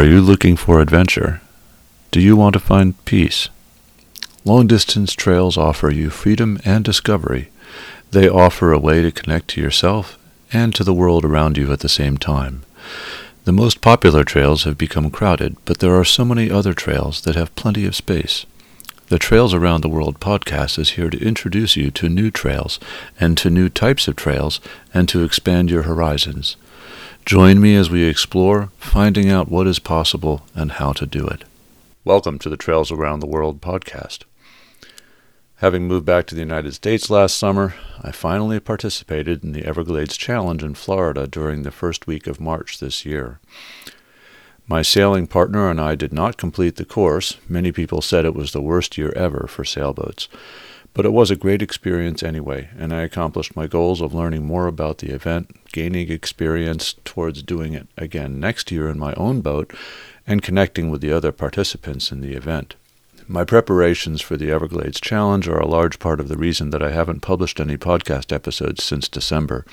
Are you looking for adventure? Do you want to find peace? Long-distance trails offer you freedom and discovery. They offer a way to connect to yourself and to the world around you at the same time. The most popular trails have become crowded, but there are so many other trails that have plenty of space. The Trails Around the World podcast is here to introduce you to new trails and to new types of trails and to expand your horizons. Join me as we explore, finding out what is possible and how to do it. Welcome to the Trails Around the World podcast. Having moved back to the United States last summer, I finally participated in the Everglades Challenge in Florida during the first week of March this year. My sailing partner and I did not complete the course. Many people said it was the worst year ever for sailboats. But it was a great experience anyway, and I accomplished my goals of learning more about the event, gaining experience towards doing it again next year in my own boat, and connecting with the other participants in the event. My preparations for the Everglades Challenge are a large part of the reason that I haven't published any podcast episodes since December.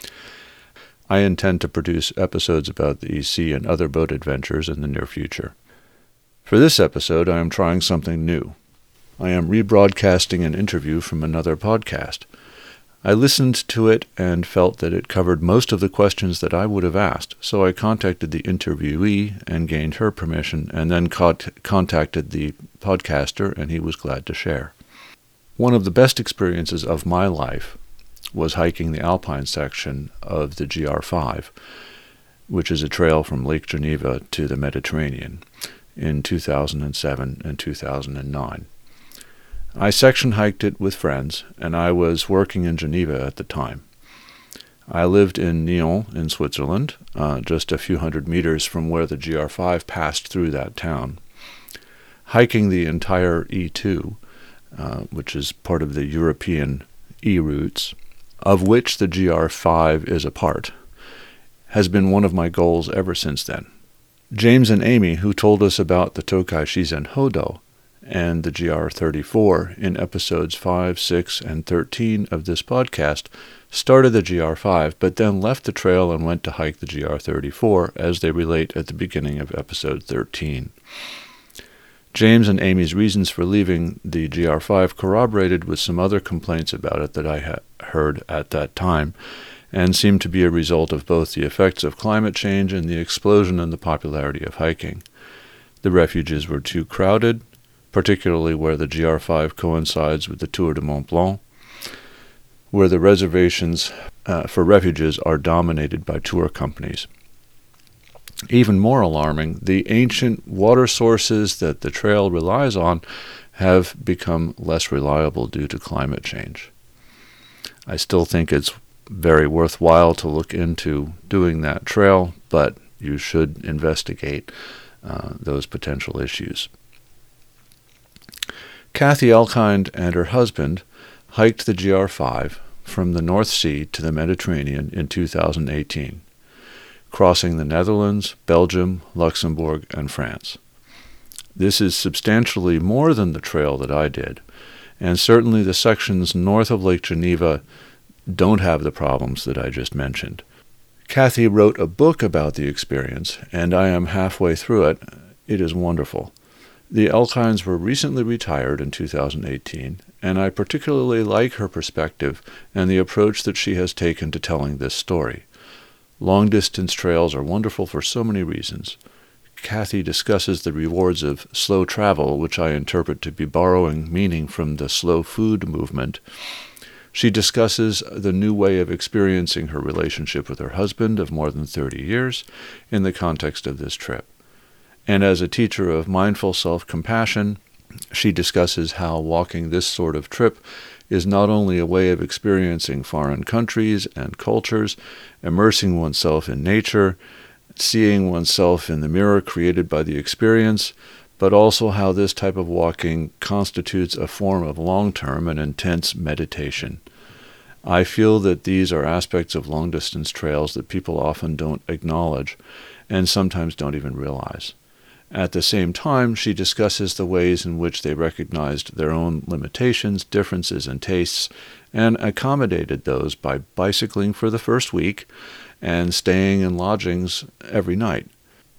I intend to produce episodes about the EC and other boat adventures in the near future. For this episode, I am trying something new. I am rebroadcasting an interview from another podcast. I listened to it and felt that it covered most of the questions that I would have asked, so I contacted the interviewee and gained her permission, and then contacted the podcaster, and he was glad to share. One of the best experiences of my life was hiking the Alpine section of the GR5, which is a trail from Lake Geneva to the Mediterranean, in 2007 and 2009. I section hiked it with friends, and I was working in Geneva at the time. I lived in Nyon in Switzerland, just a few hundred meters from where the GR5 passed through that town. Hiking the entire E2, which is part of the European E-routes, of which the GR5 is a part, has been one of my goals ever since then. James and Amy, who told us about the Tokai Shizen Hodo and the GR34 in episodes 5, 6, and 13 of this podcast, started the GR5, but then left the trail and went to hike the GR34, as they relate at the beginning of episode 13. James and Amy's reasons for leaving the GR5 corroborated with some other complaints about it that I had heard at that time, and seemed to be a result of both the effects of climate change and the explosion in the popularity of hiking. The refuges were too crowded, particularly where the GR5 coincides with the Tour de Mont Blanc, where the reservations for refuges are dominated by tour companies. Even more alarming, the ancient water sources that the trail relies on have become less reliable due to climate change. I still think it's very worthwhile to look into doing that trail, but you should investigate those potential issues. Kathy Elkind and her husband hiked the GR5 from the North Sea to the Mediterranean in 2018, crossing the Netherlands, Belgium, Luxembourg, and France. This is substantially more than the trail that I did, and certainly the sections north of Lake Geneva don't have the problems that I just mentioned. Kathy wrote a book about the experience, and I am halfway through it. It is wonderful. The Elkinds were recently retired in 2018, and I particularly like her perspective and the approach that she has taken to telling this story. Long-distance trails are wonderful for so many reasons. Kathy discusses the rewards of slow travel, which I interpret to be borrowing meaning from the slow food movement. She discusses the new way of experiencing her relationship with her husband of more than 30 years in the context of this trip. And as a teacher of mindful self-compassion, she discusses how walking this sort of trip is not only a way of experiencing foreign countries and cultures, immersing oneself in nature, seeing oneself in the mirror created by the experience, but also how this type of walking constitutes a form of long-term and intense meditation. I feel that these are aspects of long-distance trails that people often don't acknowledge and sometimes don't even realize. At the same time, she discusses the ways in which they recognized their own limitations, differences, and tastes, and accommodated those by bicycling for the first week and staying in lodgings every night.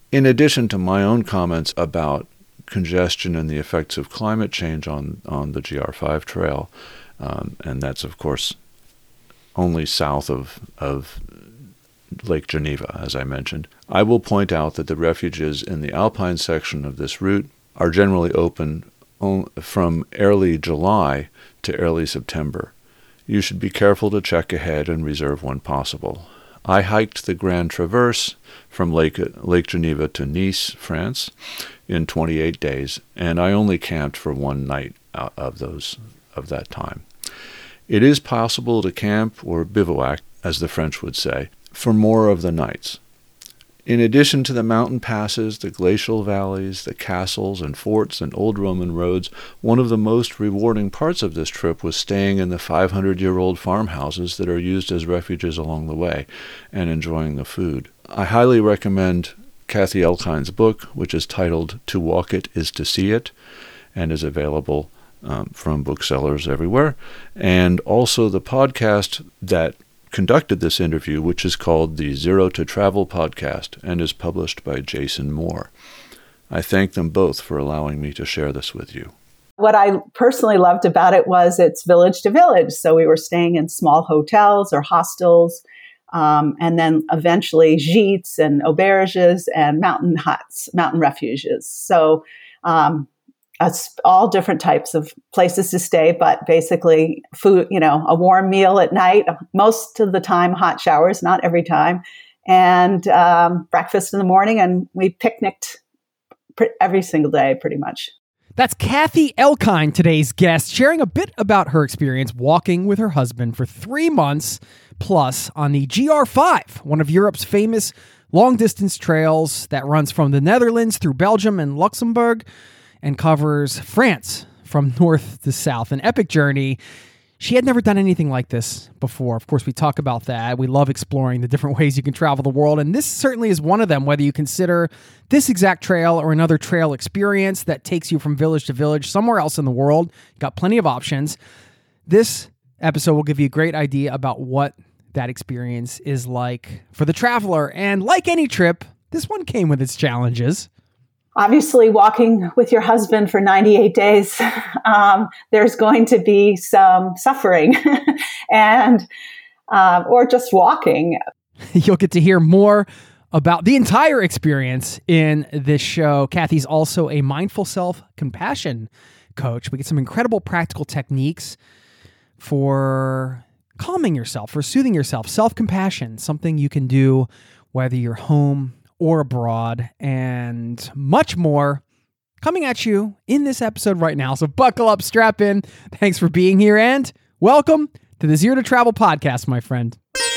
In addition to my own comments about congestion and the effects of climate change on the GR5 trail, and that's, of course, only south of Lake Geneva, as I mentioned, I will point out that the refuges in the alpine section of this route are generally open from early July to early September. You should be careful to check ahead and reserve when possible. I hiked the Grand Traverse from Lake Geneva to Nice, France, in 28 days, and I only camped for one night out of that time. It is possible to camp or bivouac, as the French would say, for more of the nights. In addition to the mountain passes, the glacial valleys, the castles and forts and old Roman roads, one of the most rewarding parts of this trip was staying in the 500-year-old farmhouses that are used as refuges along the way and enjoying the food. I highly recommend Kathy Elkind's book, which is titled To Walk It Is to See It, and is available from booksellers everywhere, and also the podcast that conducted this interview, which is called the Zero to Travel podcast and is published by Jason Moore. I thank them both for allowing me to share this with you. What I personally loved about it was it's village to village. So we were staying in small hotels or hostels, and then eventually gîtes and auberges and mountain huts, mountain refuges. So all different types of places to stay, but basically food, a warm meal at night, most of the time hot showers, not every time, and breakfast in the morning. And we picnicked every single day, pretty much. That's Kathy Elkind, today's guest, sharing a bit about her experience walking with her husband for 3 months plus on the GR5, one of Europe's famous long-distance trails that runs from the Netherlands through Belgium and Luxembourg and covers France from north to south. An epic journey. She had never done anything like this before. Of course, we talk about that. We love exploring the different ways you can travel the world, and this certainly is one of them, whether you consider this exact trail or another trail experience that takes you from village to village somewhere else in the world. You've got plenty of options. This episode will give you a great idea about what that experience is like for the traveler. And like any trip, this one came with its challenges. Obviously, walking with your husband for 98 days, there's going to be some suffering and or just walking. You'll get to hear more about the entire experience in this show. Kathy's also a mindful self-compassion coach. We get some incredible practical techniques for calming yourself, for soothing yourself. Self-compassion, something you can do whether you're home or abroad, and much more coming at you in this episode right now. So buckle up, strap in. Thanks for being here, and welcome to the Zero to Travel podcast, my friend.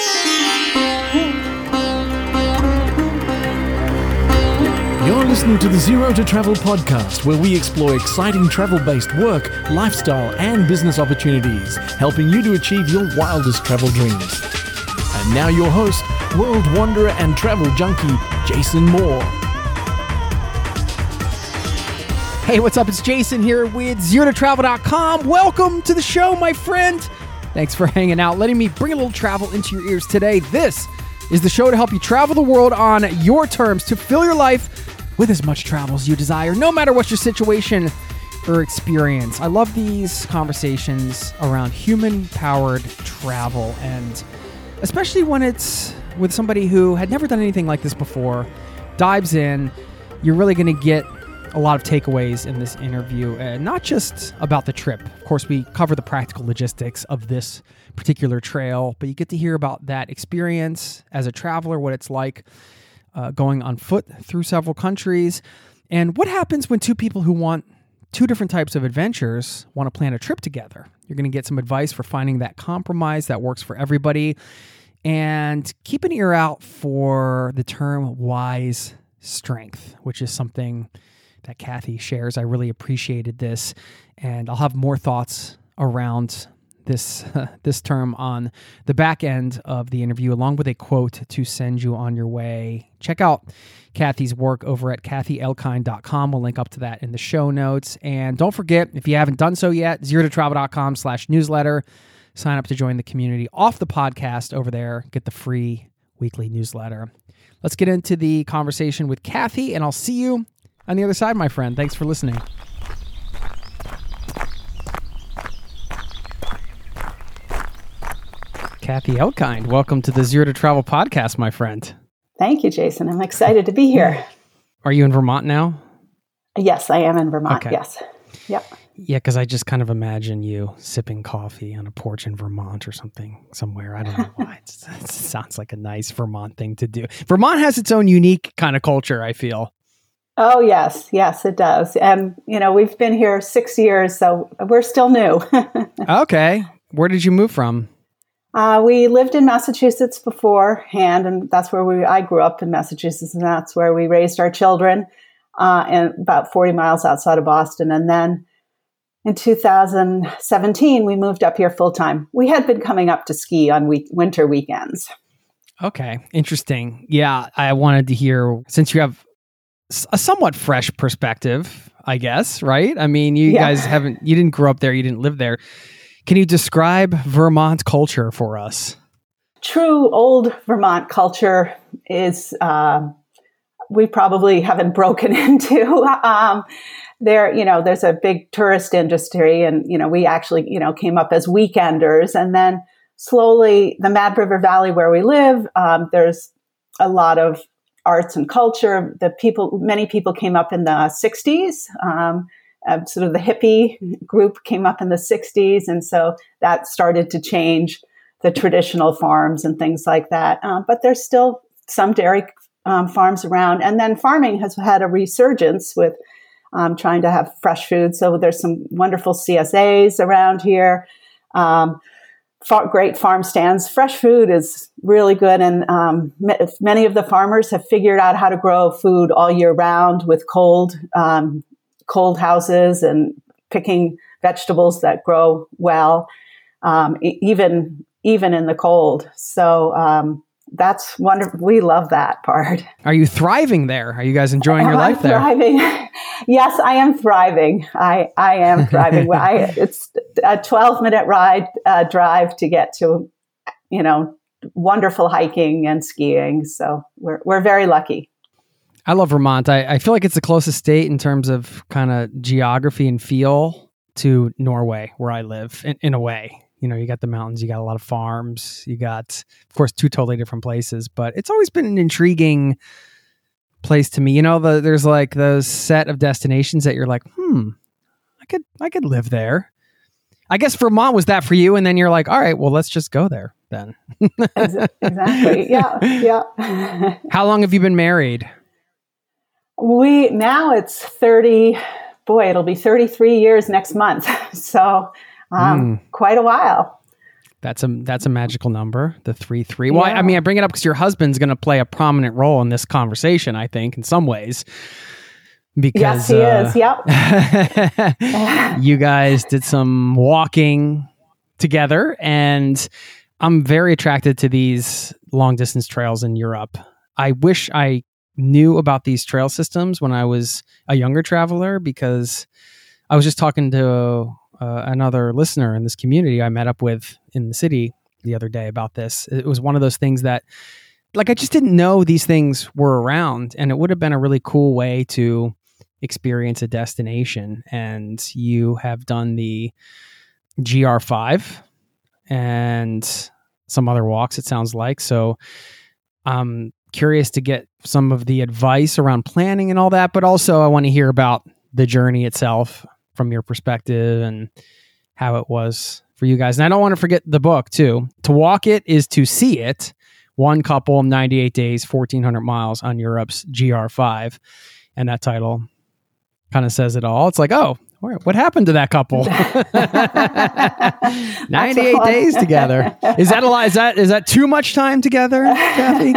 You're listening to the Zero to Travel podcast, where we explore exciting travel-based work, lifestyle, and business opportunities, helping you to achieve your wildest travel dreams. And now your host, world wanderer and travel junkie, Jason Moore. Hey, what's up? It's Jason here with ZeroToTravel.com. Welcome to the show, my friend. Thanks for hanging out, letting me bring a little travel into your ears today. This is the show to help you travel the world on your terms, to fill your life with as much travel as you desire, no matter what your situation or experience. I love these conversations around human-powered travel, and especially when it's with somebody who had never done anything like this before, dives in. You're really going to get a lot of takeaways in this interview, and not just about the trip. Of course, we cover the practical logistics of this particular trail, but you get to hear about that experience as a traveler, what it's like going on foot through several countries, and what happens when two people who want two different types of adventures want to plan a trip together. You're going to get some advice for finding that compromise that works for everybody, and keep an ear out for the term wise strength, which is something that Kathy shares. I really appreciated this, and I'll have more thoughts around this term on the back end of the interview, along with a quote to send you on your way. Check out Kathy's work over at KathyElkind.com. We'll link up to that in the show notes. And don't forget, if you haven't done so yet, ZeroToTravel.com/newsletter. Sign up to join the community off the podcast over there. Get the free weekly newsletter. Let's get into the conversation with Kathy, and I'll see you on the other side, my friend. Thanks for listening. Kathy Elkind, welcome to the Zero to Travel podcast, my friend. Thank you, Jason. I'm excited to be here. Are you in Vermont now? Yes, I am in Vermont. Okay. Yes. Yep. Yeah, because I just kind of imagine you sipping coffee on a porch in Vermont or something somewhere. I don't know why. It sounds like a nice Vermont thing to do. Vermont has its own unique kind of culture, I feel. Oh, yes. Yes, it does. And, we've been here 6 years, so we're still new. Okay. Where did you move from? We lived in Massachusetts beforehand, and that's where I grew up in Massachusetts, and that's where we raised our children, and about 40 miles outside of Boston. And then in 2017, we moved up here full time. We had been coming up to ski on winter weekends. Okay. Interesting. Yeah. I wanted to hear, since you have a somewhat fresh perspective, I guess, right? I mean, you guys you didn't grow up there, you didn't live there. Can you describe Vermont culture for us? True old Vermont culture is, we probably haven't broken into. There's a big tourist industry, and, we actually, came up as weekenders. And then slowly the Mad River Valley where we live, there's a lot of arts and culture. Many people came up in the 60s. Sort of the hippie group came up in the 60s. And so that started to change the traditional farms and things like that. But there's still some dairy farms around. And then farming has had a resurgence with trying to have fresh food. So there's some wonderful CSAs around here. Great farm stands. Fresh food is really good. And many of the farmers have figured out how to grow food all year round with cold houses and picking vegetables that grow well, even in the cold. So that's wonderful. We love that part. Are you thriving there? Are you guys enjoying your life there? Thriving? Yes, I am thriving. I am thriving. It's a 12-minute drive to get to, wonderful hiking and skiing. So we're very lucky. I love Vermont. I feel like it's the closest state in terms of kind of geography and feel to Norway, where I live, in a way. You got the mountains, you got a lot of farms, you got, of course, two totally different places, but it's always been an intriguing place to me. There's like those set of destinations that you're like, I could live there. I guess Vermont was that for you, and then you're like, all right, well, let's just go there then. Exactly. Yeah. How long have you been married? Now it's 30, it'll be 33 years next month. So quite a while. That's a magical number, the 33. Well, I mean, I bring it up because your husband's going to play a prominent role in this conversation, I think, in some ways. Because, yes, he is. Yep. You guys did some walking together, and I'm very attracted to these long distance trails in Europe. I wish I knew about these trail systems when I was a younger traveler, because I was just talking to another listener in this community I met up with in the city the other day about this. It was one of those things that, like, I just didn't know these things were around, and it would have been a really cool way to experience a destination. And you have done the GR5 and some other walks, it sounds like. So I'm curious to get some of the advice around planning and all that, but also I want to hear about the journey itself from your perspective and how it was for you guys. And I don't want to forget the book too. To Walk It is to See It. One Couple, 98 Days, 1,400 Miles on Europe's GR5. And that title kind of says it all. It's like, oh, what happened to that couple? 98 days together. Is that a lot? Is that too much time together, Kathy?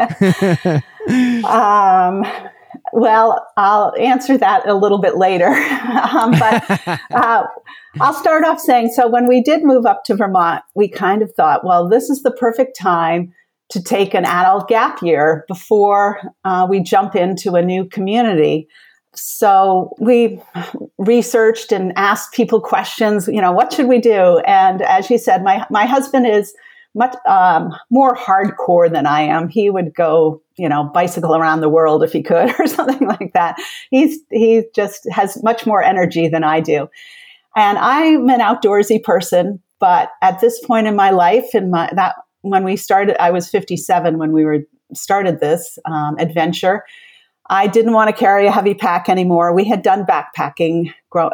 Well, I'll answer that a little bit later. But I'll start off saying, so when we did move up to Vermont, we kind of thought, well, this is the perfect time to take an adult gap year before we jump into a new community. So we researched and asked people questions, what should we do? And as you said, my husband is much more hardcore than I am. He would go, bicycle around the world if he could or something like that. He just has much more energy than I do. And I'm an outdoorsy person, but at this point in my life, when we started, I was 57 when we started this adventure. I didn't want to carry a heavy pack anymore. We had done backpacking,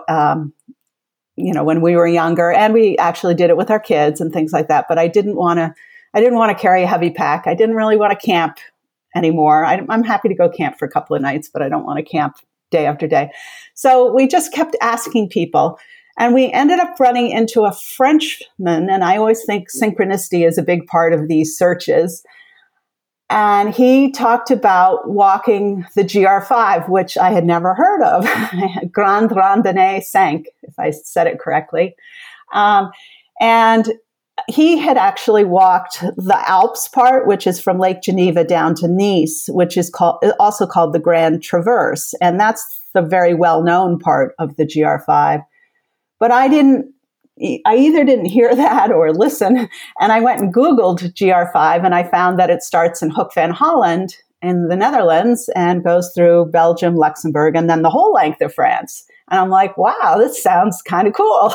when we were younger, and we actually did it with our kids and things like that. But I didn't want to carry a heavy pack. I didn't really want to camp anymore. I'm happy to go camp for a couple of nights, but I don't want to camp day after day. So we just kept asking people, and we ended up running into a Frenchman. And I always think synchronicity is a big part of these searches. And he talked about walking the GR5, which I had never heard of, Grande Randonnée 5, if I said it correctly. And he had actually walked the Alps part, which is from Lake Geneva down to Nice, which is also called the Grand Traverse. And that's the very well-known part of the GR5. But I either didn't hear that or listen. And I went and Googled GR5, and I found that it starts in Hoek van Holland in the Netherlands and goes through Belgium, Luxembourg, and then the whole length of France. And I'm like, wow, this sounds kind of cool.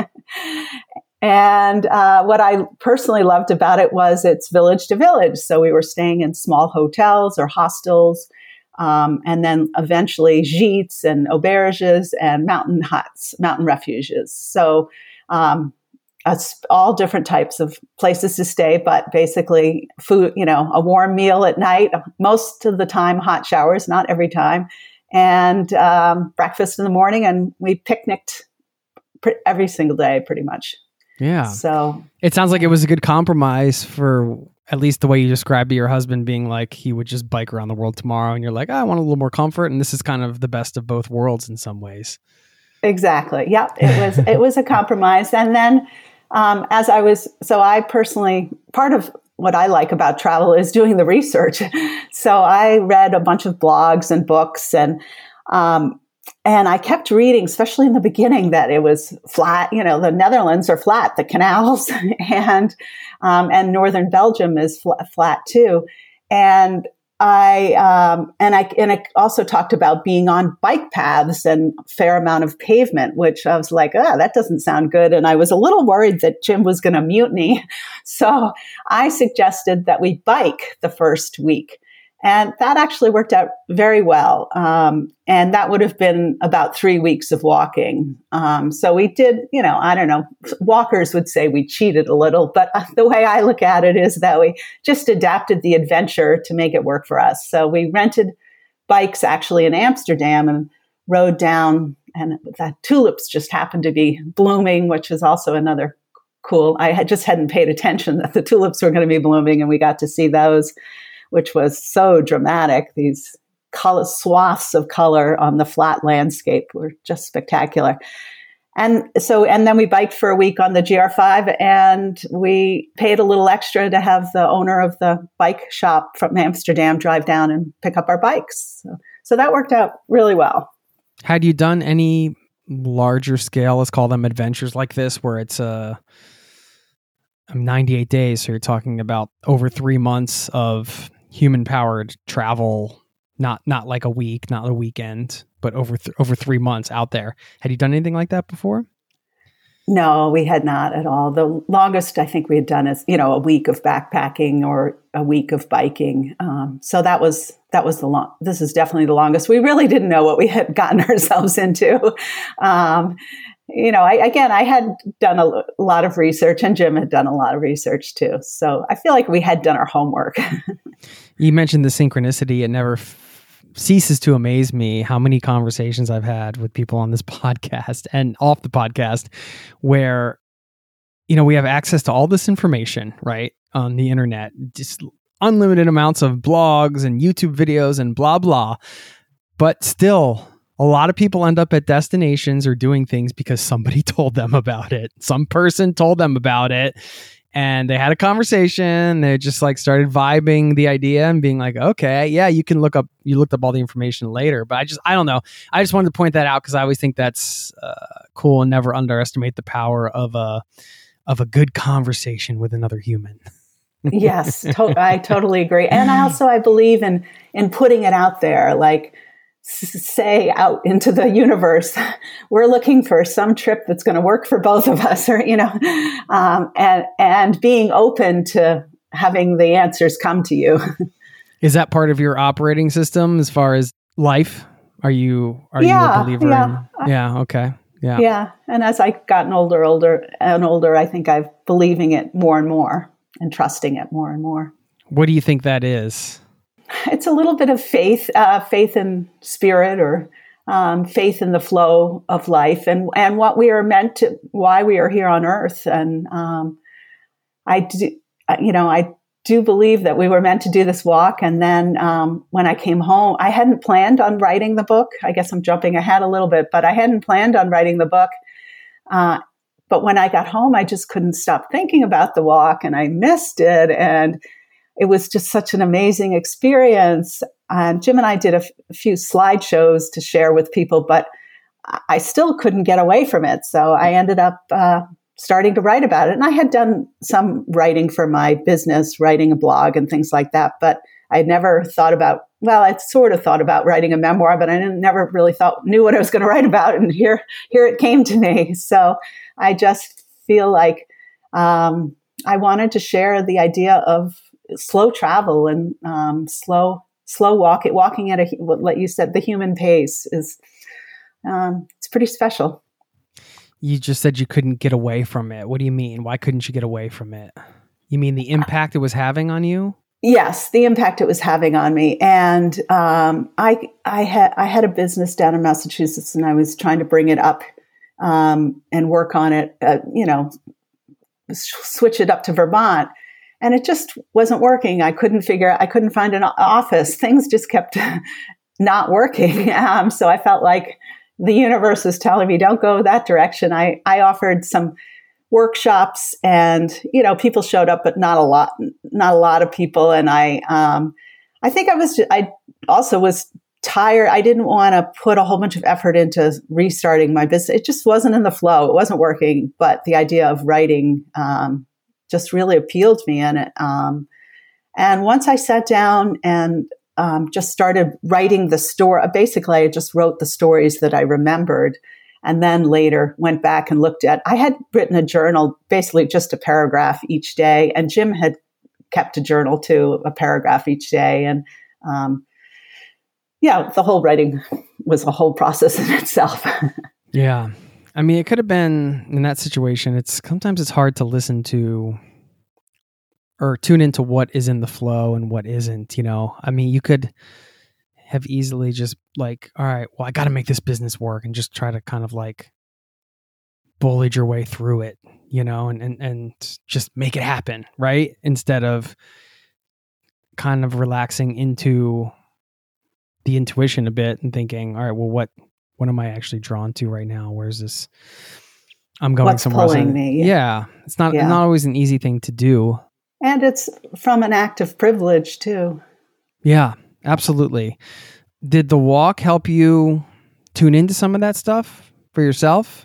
And what I personally loved about it was it's village to village. So we were staying in small hotels or hostels, and then eventually gîtes and auberges and mountain huts, mountain refuges. So all different types of places to stay, but basically food, a warm meal at night, most of the time, hot showers, not every time, and breakfast in the morning. And we picnicked every single day, pretty much. Yeah. So it sounds like it was a good compromise for at least the way you described to your husband being like, he would just bike around the world tomorrow. And you're like, I want a little more comfort. And this is kind of the best of both worlds in some ways. Exactly. Yep. It was a compromise. And then I personally, part of what I like about travel is doing the research. So I read a bunch of blogs and books, and I kept reading, especially in the beginning, that it was flat. The Netherlands are flat, the canals, and northern Belgium is flat too. And I also talked about being on bike paths and a fair amount of pavement, which I was like, that doesn't sound good. And I was a little worried that Jim was going to mutiny. So I suggested that we bike the first week. And that actually worked out very well. And that would have been about 3 weeks of walking. So we did, I don't know, walkers would say we cheated a little, but the way I look at it is that we just adapted the adventure to make it work for us. So we rented bikes actually in Amsterdam and rode down, and the tulips just happened to be blooming, which is also another cool. I hadn't paid attention that the tulips were going to be blooming, and we got to see those, which was so dramatic. These swaths of color on the flat landscape were just spectacular. And then we biked for a week on the GR5, and we paid a little extra to have the owner of the bike shop from Amsterdam drive down and pick up our bikes. So that worked out really well. Had you done any larger scale, let's call them adventures like this, where it's 98 days. So you're talking about over 3 months of human-powered travel, not like a week, not a weekend, but over 3 months out there. Had you done anything like that before? No, we had not at all. The longest I think we had done is, a week of backpacking or a week of biking. So that was this is definitely the longest. We really didn't know what we had gotten ourselves into. I had done a lot of research, and Jim had done a lot of research too. So I feel like we had done our homework. You mentioned the synchronicity. It never ceases to amaze me how many conversations I've had with people on this podcast and off the podcast where, we have access to all this information, right, on the internet, just unlimited amounts of blogs and YouTube videos and blah, blah. But still, a lot of people end up at destinations or doing things because somebody told them about it. Some person told them about it, and they had a conversation. They just started vibing the idea and being like, okay, yeah, you looked up all the information later. But I don't know. I just wanted to point that out because I always think that's cool, and never underestimate the power of a of a good conversation with another human. Yes, I totally agree. And I believe in putting it out there, like say out into the universe, we're looking for some trip that's going to work for both of us, or, and being open to having the answers come to you. Is that part of your operating system as far as life? Are you a believer in? Yeah. Okay. Yeah. Yeah. And as I gotten older, I think I'm believing it more and more and trusting it more and more. What do you think that is? It's a little bit of faith in spirit, or faith in the flow of life, and what we are meant to, why we are here on earth. And I do believe that we were meant to do this walk. And then when I came home, I hadn't planned on writing the book. I guess I'm jumping ahead a little bit, but I hadn't planned on writing the book. But when I got home, I just couldn't stop thinking about the walk, and I missed it. And it was just such an amazing experience. Jim and I did a few slideshows to share with people, but I still couldn't get away from it. So I ended up starting to write about it. And I had done some writing for my business, writing a blog and things like that. But I never thought about, I sort of thought about writing a memoir, but I never really knew what I was going to write about. And here it came to me. So I just feel like I wanted to share the idea of slow travel and slow walking at like you said, the human pace is it's pretty special. You just said you couldn't get away from it. What do you mean? Why couldn't you get away from it? You mean the impact it was having on you? Yes, the impact it was having on me. And I had a business down in Massachusetts, and I was trying to bring it up and work on it, switch it up to Vermont. And it just wasn't working. I couldn't find an office. Things just kept not working. So I felt like the universe was telling me, don't go that direction. I offered some workshops, and, people showed up, but not a lot of people. And I think I also was tired. I didn't want to put a whole bunch of effort into restarting my business. It just wasn't in the flow. It wasn't working. But the idea of writing, just really appealed to me. And once I sat down and just started writing the story, basically I just wrote the stories that I remembered, and then later went back and looked at, I had written a journal, basically just a paragraph each day. And Jim had kept a journal too, a paragraph each day. And the whole writing was a whole process in itself. Yeah. I mean, it could have been in that situation. Sometimes it's hard to listen to or tune into what is in the flow and what isn't, I mean, you could have easily just like, all right, well, I got to make this business work, and just try to kind of like bullied your way through it, and just make it happen. Right. Instead of kind of relaxing into the intuition a bit and thinking, all right, well, what am I actually drawn to right now? Where's this? I'm going What's somewhere. Pulling me? Yeah. It's not always an easy thing to do. And it's from an act of privilege too. Yeah, absolutely. Did the walk help you tune into some of that stuff for yourself?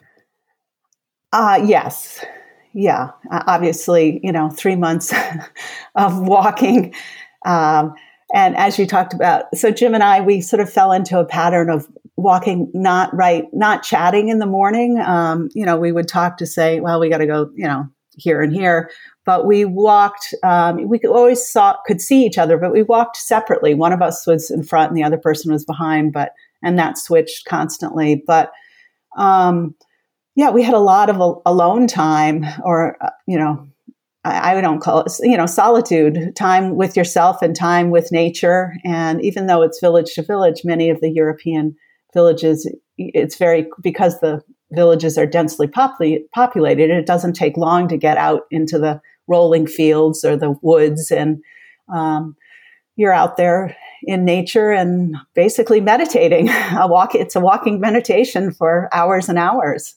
Yes. Yeah. Obviously, 3 months of walking. And as you talked about, so Jim and I, we sort of fell into a pattern of walking, not chatting in the morning. We would talk to say, well, we got to go, here and here. But we walked, we could see each other, but we walked separately. One of us was in front and the other person was behind, and that switched constantly. But, we had a lot of alone time, or, I don't call it, solitude, time with yourself and time with nature. And even though it's village to village, many of the European villages, because the villages are densely populated, it doesn't take long to get out into the rolling fields or the woods. And you're out there in nature and basically meditating. It's a walking meditation for hours and hours.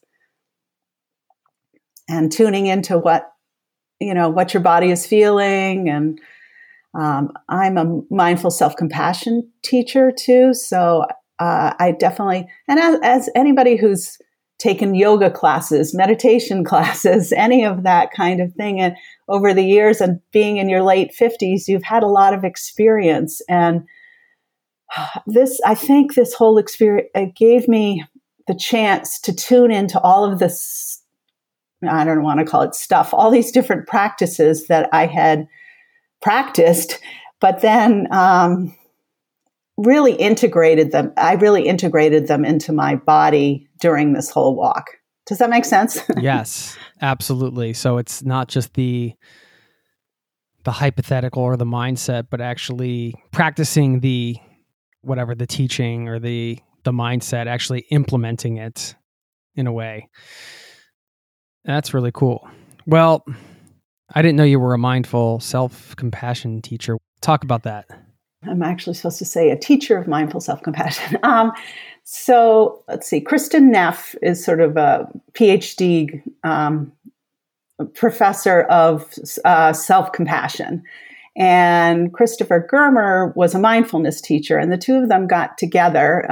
And tuning into what your body is feeling. And I'm a mindful self-compassion teacher too. So I definitely, and as anybody who's taken yoga classes, meditation classes, any of that kind of thing. And over the years, and being in your late 50s, you've had a lot of experience. And I think this whole experience, it gave me the chance to tune into all of this, I don't want to call it stuff, all these different practices that I had practiced, but then really integrated them. I really integrated them into my body during this whole walk. Does that make sense? Yes, absolutely. So it's not just the hypothetical or the mindset, but actually practicing the teaching or the mindset, actually implementing it in a way. That's really cool. Well, I didn't know you were a mindful self-compassion teacher. Talk about that. I'm actually supposed to say a teacher of mindful self-compassion. So let's see. Kristin Neff is sort of a PhD professor of self-compassion. And Christopher Germer was a mindfulness teacher. And the two of them got together.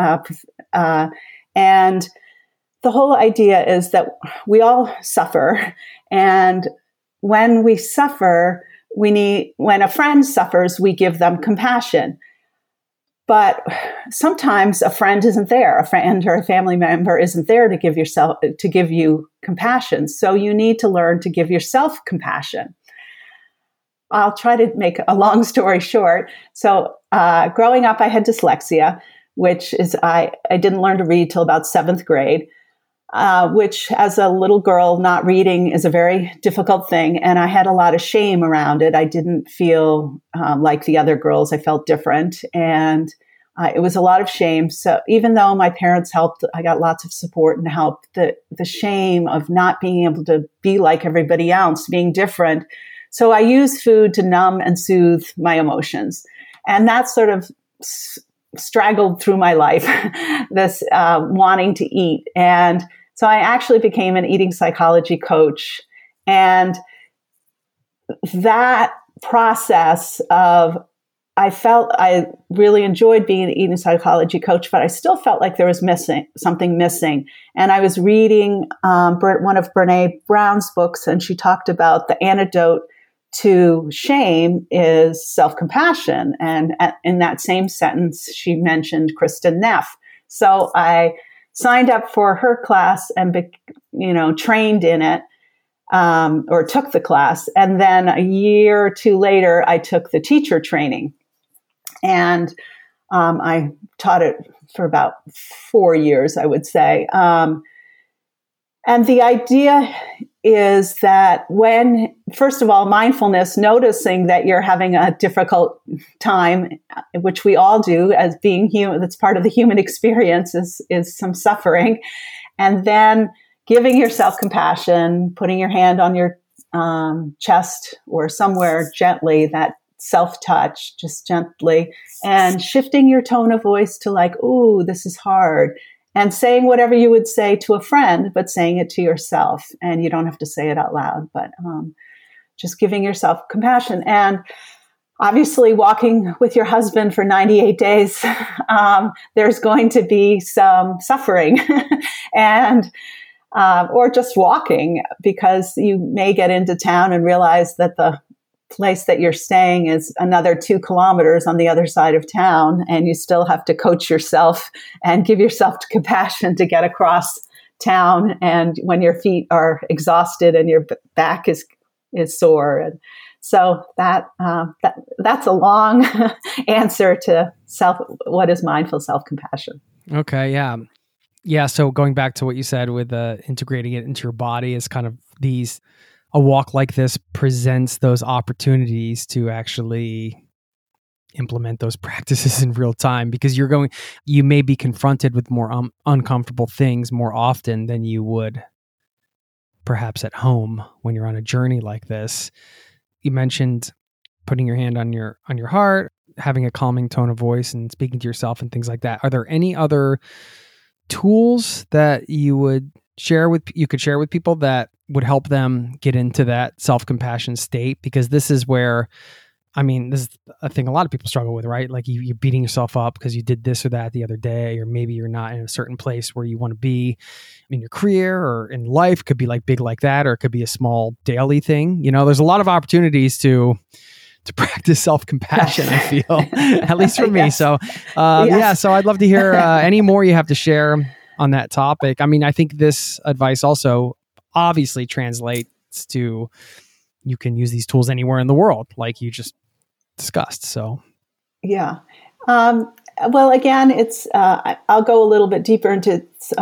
And the whole idea is that we all suffer. And when we suffer, when a friend suffers, we give them compassion. But sometimes a friend isn't there. A friend or a family member isn't there to give you compassion. So you need to learn to give yourself compassion. I'll try to make a long story short. So growing up, I had dyslexia, which is I didn't learn to read till about 7th grade. Which as a little girl, not reading is a very difficult thing. And I had a lot of shame around it. I didn't feel like the other girls. I felt different. And it was a lot of shame. So even though my parents helped, I got lots of support and help, the shame of not being able to be like everybody else, being different. So I used food to numb and soothe my emotions. And that sort of straggled through my life, this wanting to eat. And so I actually became an eating psychology coach. And that process of, I really enjoyed being an eating psychology coach, but I still felt like there was something missing. And I was reading one of Brene Brown's books, and she talked about the antidote to shame is self-compassion. And in that same sentence, she mentioned Kristin Neff. So I signed up for her class and, trained in it, or took the class. And then a year or two later, I took the teacher training. And I taught it for about 4 years, I would say. And the idea is that first of all, mindfulness, noticing that you're having a difficult time, which we all do as being human, that's part of the human experience, is some suffering. And then giving yourself compassion, putting your hand on your chest or somewhere gently, that self-touch, just gently, and shifting your tone of voice to like, ooh, this is hard. And saying whatever you would say to a friend, but saying it to yourself. And you don't have to say it out loud, but just giving yourself compassion. And obviously walking with your husband for 98 days, there's going to be some suffering and or just walking, because you may get into town and realize that the place that you're staying is another 2 kilometers on the other side of town, and you still have to coach yourself and give yourself compassion to get across town. And when your feet are exhausted and your back is sore, and so that's a long answer to what is mindful self-compassion. Okay, yeah. So going back to what you said with integrating it into your body is kind of a walk like this presents those opportunities to actually implement those practices in real time, because you may be confronted with more uncomfortable things more often than you would perhaps at home when you're on a journey like this. You mentioned putting your hand on your heart, having a calming tone of voice and speaking to yourself and things like that. Are there any other tools that you could share with people that would help them get into that self-compassion state? Because this is where I mean, this is a thing a lot of people struggle with, right? Like you're beating yourself up because you did this or that the other day, or maybe you're not in a certain place where you want to be in your career or in life. Could be like big like that, or it could be a small daily thing. There's a lot of opportunities to practice self-compassion, I feel, at least for me. Yes. So, Yes. so I'd love to hear any more you have to share on that topic. I mean, I think this advice also obviously translates to, you can use these tools anywhere in the world, like you just discussed. So, yeah. Well, again, it's, I'll go a little bit deeper into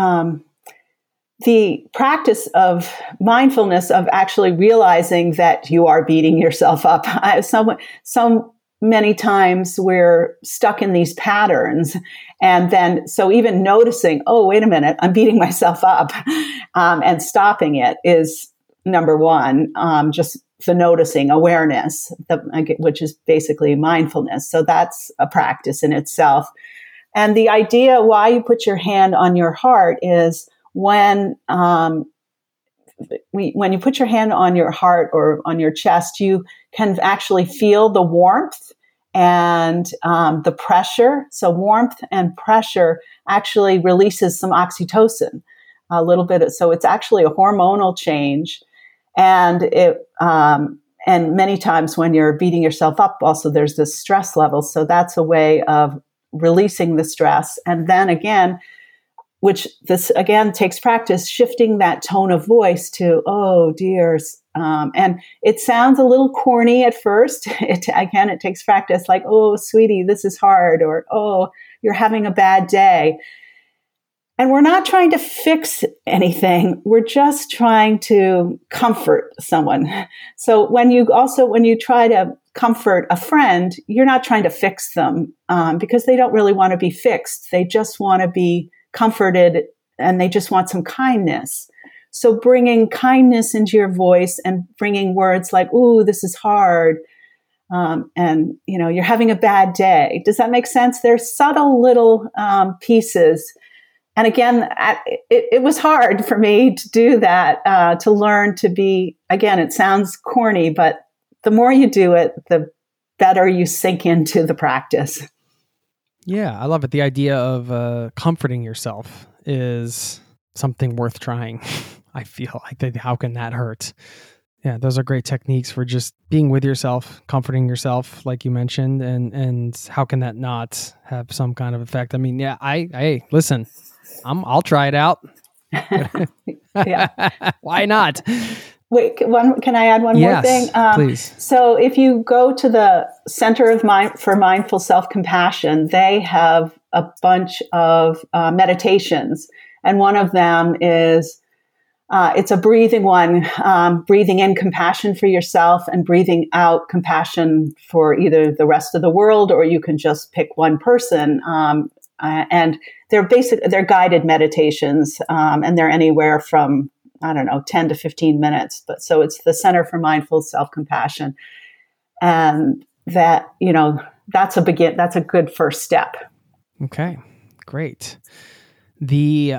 the practice of mindfulness, of actually realizing that you are beating yourself up. So many times we're stuck in these patterns. And then, so even noticing, oh, wait a minute, I'm beating myself up, and stopping it is number one. Just the noticing, awareness, which is basically mindfulness. So that's a practice in itself. And the idea why you put your hand on your heart is when you put your hand on your heart or on your chest, you can actually feel the warmth and the pressure. So warmth and pressure actually releases some oxytocin, a little bit. So it's actually a hormonal change. And and many times when you're beating yourself up, also there's this stress level. So that's a way of releasing the stress. And then again, which this again takes practice, shifting that tone of voice to, oh dear. And it sounds a little corny at first. It takes practice, like, oh, sweetie, this is hard, or, oh, you're having a bad day. And we're not trying to fix anything. We're just trying to comfort someone. So when you try to comfort a friend, you're not trying to fix them, because they don't really want to be fixed. They just want to be comforted, and they just want some kindness. So bringing kindness into your voice and bringing words like, ooh, this is hard. And, you're having a bad day. Does that make sense? There's subtle little pieces. And again, it was hard for me to do that, to learn to be, again, it sounds corny, but the more you do it, the better you sink into the practice. Yeah, I love it. The idea of comforting yourself is something worth trying. I feel like, how can that hurt? Yeah, those are great techniques for just being with yourself, comforting yourself, like you mentioned, and how can that not have some kind of effect? I mean, yeah, listen, I'll try it out. Yeah. Why not? Wait, can I add one more thing? Please. So if you go to the Center for Mindful Self-Compassion, they have a bunch of meditations. And one of them is, it's a breathing one, breathing in compassion for yourself and breathing out compassion for either the rest of the world, or you can just pick one person. And they're guided meditations, and they're anywhere from, 10 to 15 minutes. But so it's the Center for Mindful Self-Compassion. And that, that's a good first step. Okay, great. The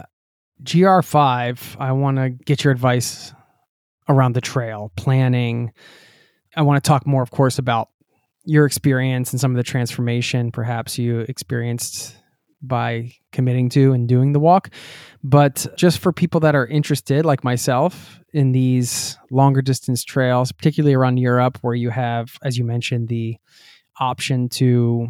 GR5, I want to get your advice around the trail planning. I want to talk more, of course, about your experience and some of the transformation perhaps you experienced by committing to and doing the walk. But just for people that are interested, like myself, in these longer distance trails, particularly around Europe, where you have, as you mentioned, the option to,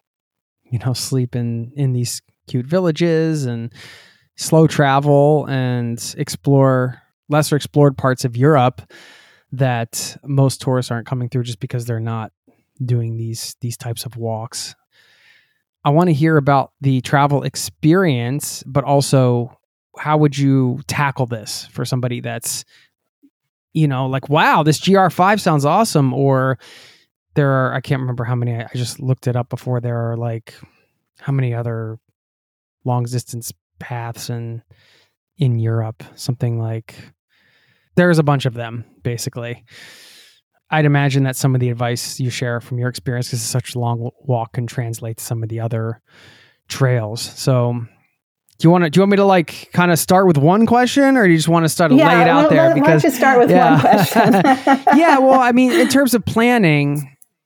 sleep in these cute villages and slow travel and explore lesser explored parts of Europe that most tourists aren't coming through just because they're not doing these types of walks. I want to hear about the travel experience, but also how would you tackle this for somebody that's, like, wow, this GR5 sounds awesome. Or there are, I can't remember how many, I just looked it up before. There are like, how many other long distance paths in Europe? Something like, there's a bunch of them, basically. I'd imagine that some of the advice you share from your experience, because it's such a long walk, can translate to some of the other trails. So do you want me to like kind of start with one question, or do you just want to start to lay it out there? Because why don't you start with one question? Yeah. Well, I mean, in terms of planning,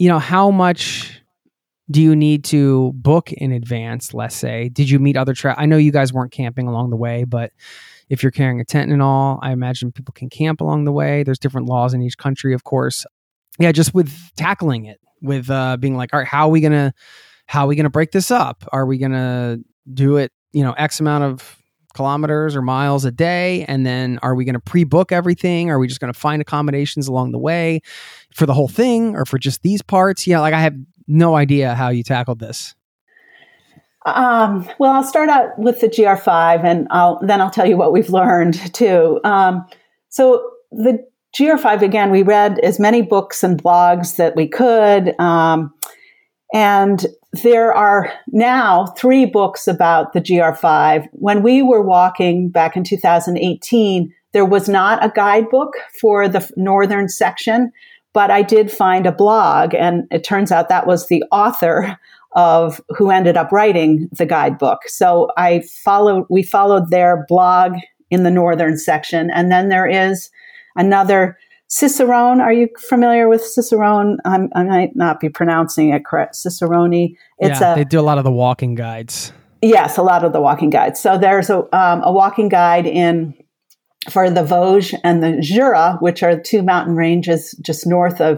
how much do you need to book in advance, let's say? Did you meet other I know you guys weren't camping along the way, but if you're carrying a tent and all, I imagine people can camp along the way. There's different laws in each country, of course. Yeah, just with tackling it, with being like, all right, how are we gonna break this up? Are we gonna do it, X amount of kilometers or miles a day? And then are we going to pre-book everything? Are we just going to find accommodations along the way for the whole thing or for just these parts? I have no idea how you tackled this. Well, I'll start out with the GR5 and I'll tell you what we've learned too. So the GR5, again, we read as many books and blogs that we could. And there are now 3 books about the GR5. When we were walking back in 2018, there was not a guidebook for the northern section, but I did find a blog, and it turns out that was the author of who ended up writing the guidebook. So we followed their blog in the northern section, and then there is another Cicerone. Are you familiar with Cicerone? I might not be pronouncing it correct. Cicerone. They do a lot of the walking guides. Yes, a lot of the walking guides. So there's a walking guide for the Vosges and the Jura, which are 2 mountain ranges just north of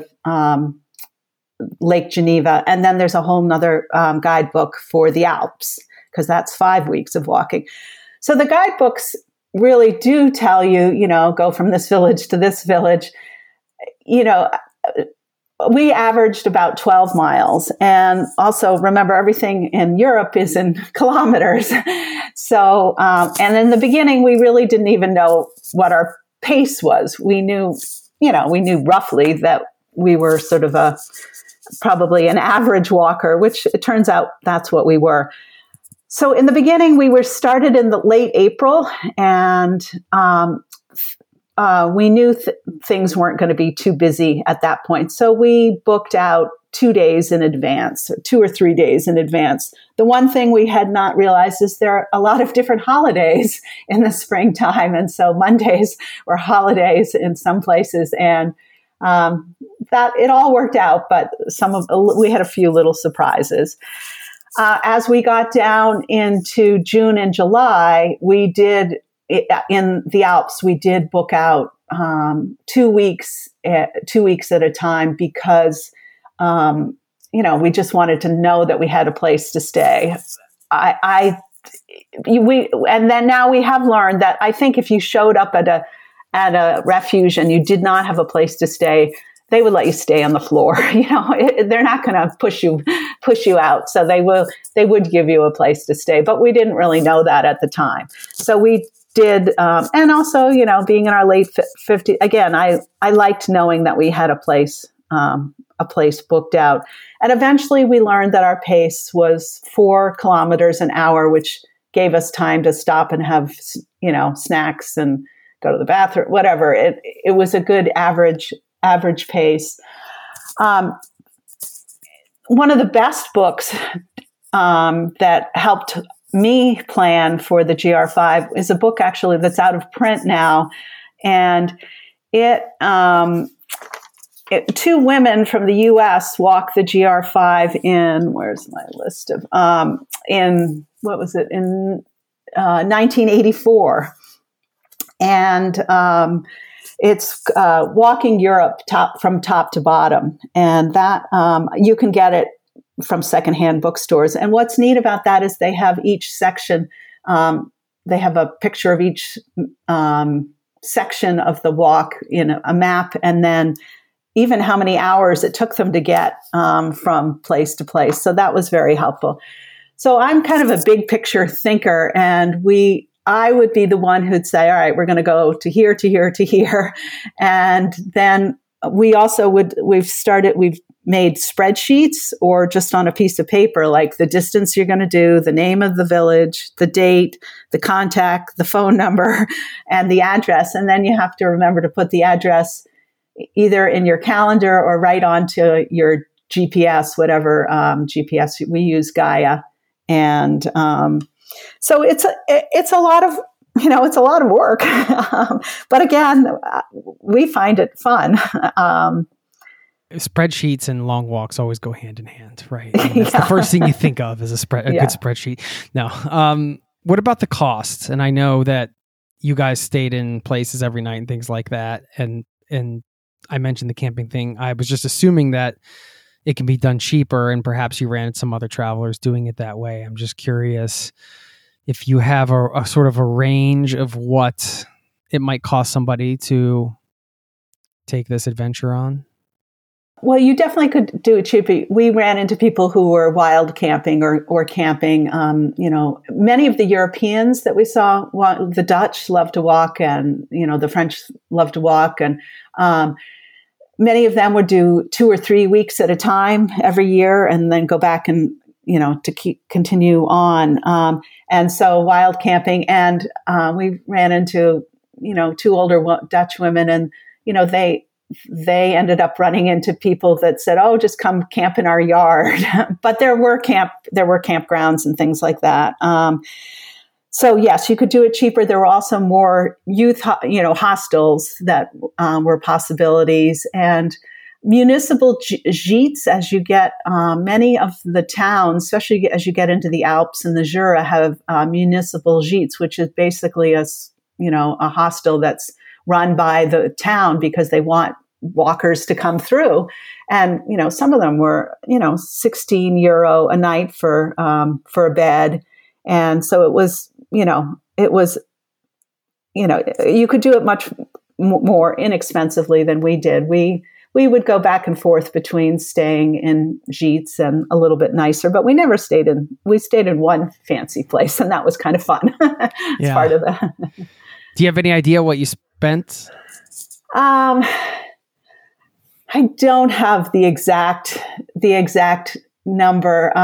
Lake Geneva. And then there's a whole nother guidebook for the Alps, because that's 5 weeks of walking. So the guidebooks really do tell you, go from this village to this village. We averaged about 12 miles. And also remember, everything in Europe is in kilometers. So, and in the beginning, we really didn't even know what our pace was. We knew roughly that we were sort of probably an average walker, which it turns out that's what we were. So in the beginning, we were started in the late April, and we knew things weren't going to be too busy at that point. So we booked out 2 days in advance, or 2 or 3 days in advance. The one thing we had not realized is there are a lot of different holidays in the springtime. And so Mondays were holidays in some places, and that it all worked out, but we had a few little surprises. As we got down into June and July, we did, in the Alps, we did book out 2 weeks at a time, because, we just wanted to know that we had a place to stay. And then now we have learned that I think if you showed up at a refuge and you did not have a place to stay, they would let you stay on the floor. They're not going to push you out. So they would give you a place to stay, but we didn't really know that at the time. So we did. And also, being in our late 50s, again, I liked knowing that we had a place booked out. And eventually we learned that our pace was 4 kilometers an hour, which gave us time to stop and have, snacks and go to the bathroom, whatever. It was a good average pace. One of the best books that helped me plan for the GR5 is a book actually that's out of print now, and it 2 women from the U.S. walk the GR5 in, where's my list of in 1984, and it's Walking Europe from top to bottom, and that you can get it from secondhand bookstores. And what's neat about that is they have each section, they have a picture of each section of the walk in a map, and then even how many hours it took them to get from place to place. So that was very helpful. So I'm kind of a big picture thinker, and I would be the one who'd say, all right, we're going to go to here, to here, to here. And then we've made spreadsheets, or just on a piece of paper, like the distance you're going to do, the name of the village, the date, the contact, the phone number, and the address. And then you have to remember to put the address either in your calendar or right onto your GPS, whatever GPS we use, Gaia. And so it's a lot of, it's a lot of work. But again, we find it fun. spreadsheets and long walks always go hand in hand, right? I mean, that's the first thing you think of is a good spreadsheet. No. What about the cost? And I know that you guys stayed in places every night and things like that. And I mentioned the camping thing. I was just assuming that it can be done cheaper, and perhaps you ran into some other travelers doing it that way. I'm just curious if you have a sort of a range of what it might cost somebody to take this adventure on. Well, you definitely could do it cheaper. We ran into people who were wild camping or camping. Many of the Europeans that we saw, the Dutch love to walk, and the French love to walk, and many of them would do 2 or 3 weeks at a time every year, and then go back and to continue on. And so wild camping, and we ran into 2 older Dutch women, and they ended up running into people that said, "Oh, just come camp in our yard." But there were campgrounds and things like that. So yes, you could do it cheaper. There were also more youth, hostels that were possibilities, and municipal gîtes. As you get many of the towns, especially as you get into the Alps and the Jura, have municipal gîtes, which is basically a hostel that's run by the town because they want walkers to come through. And, some of them were, €16 a night for a bed. And so it was, you could do it much more inexpensively than we did. We would go back and forth between staying in gîtes and a little bit nicer, but we stayed in one fancy place, and that was kind of fun. It's part of the. Do you have any idea what you spent? I don't have the exact number.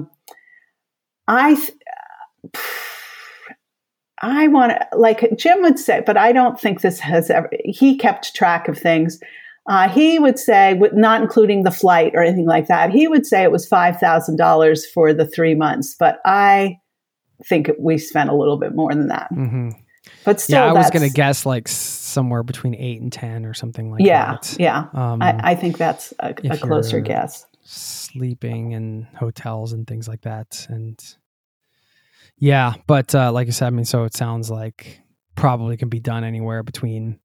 I want to, like Jim would say, but I don't think this has ever. He kept track of things. He would say, not including the flight or anything like that, he would say it was $5,000 for the 3 months. But I think we spent a little bit more than that. Mm-hmm. But still, I was going to guess like somewhere between 8 and 10 or something like that. Yeah. I think that's a closer guess. Sleeping in hotels and things like that. And yeah, but like I said, I mean, so it sounds like probably can be done anywhere between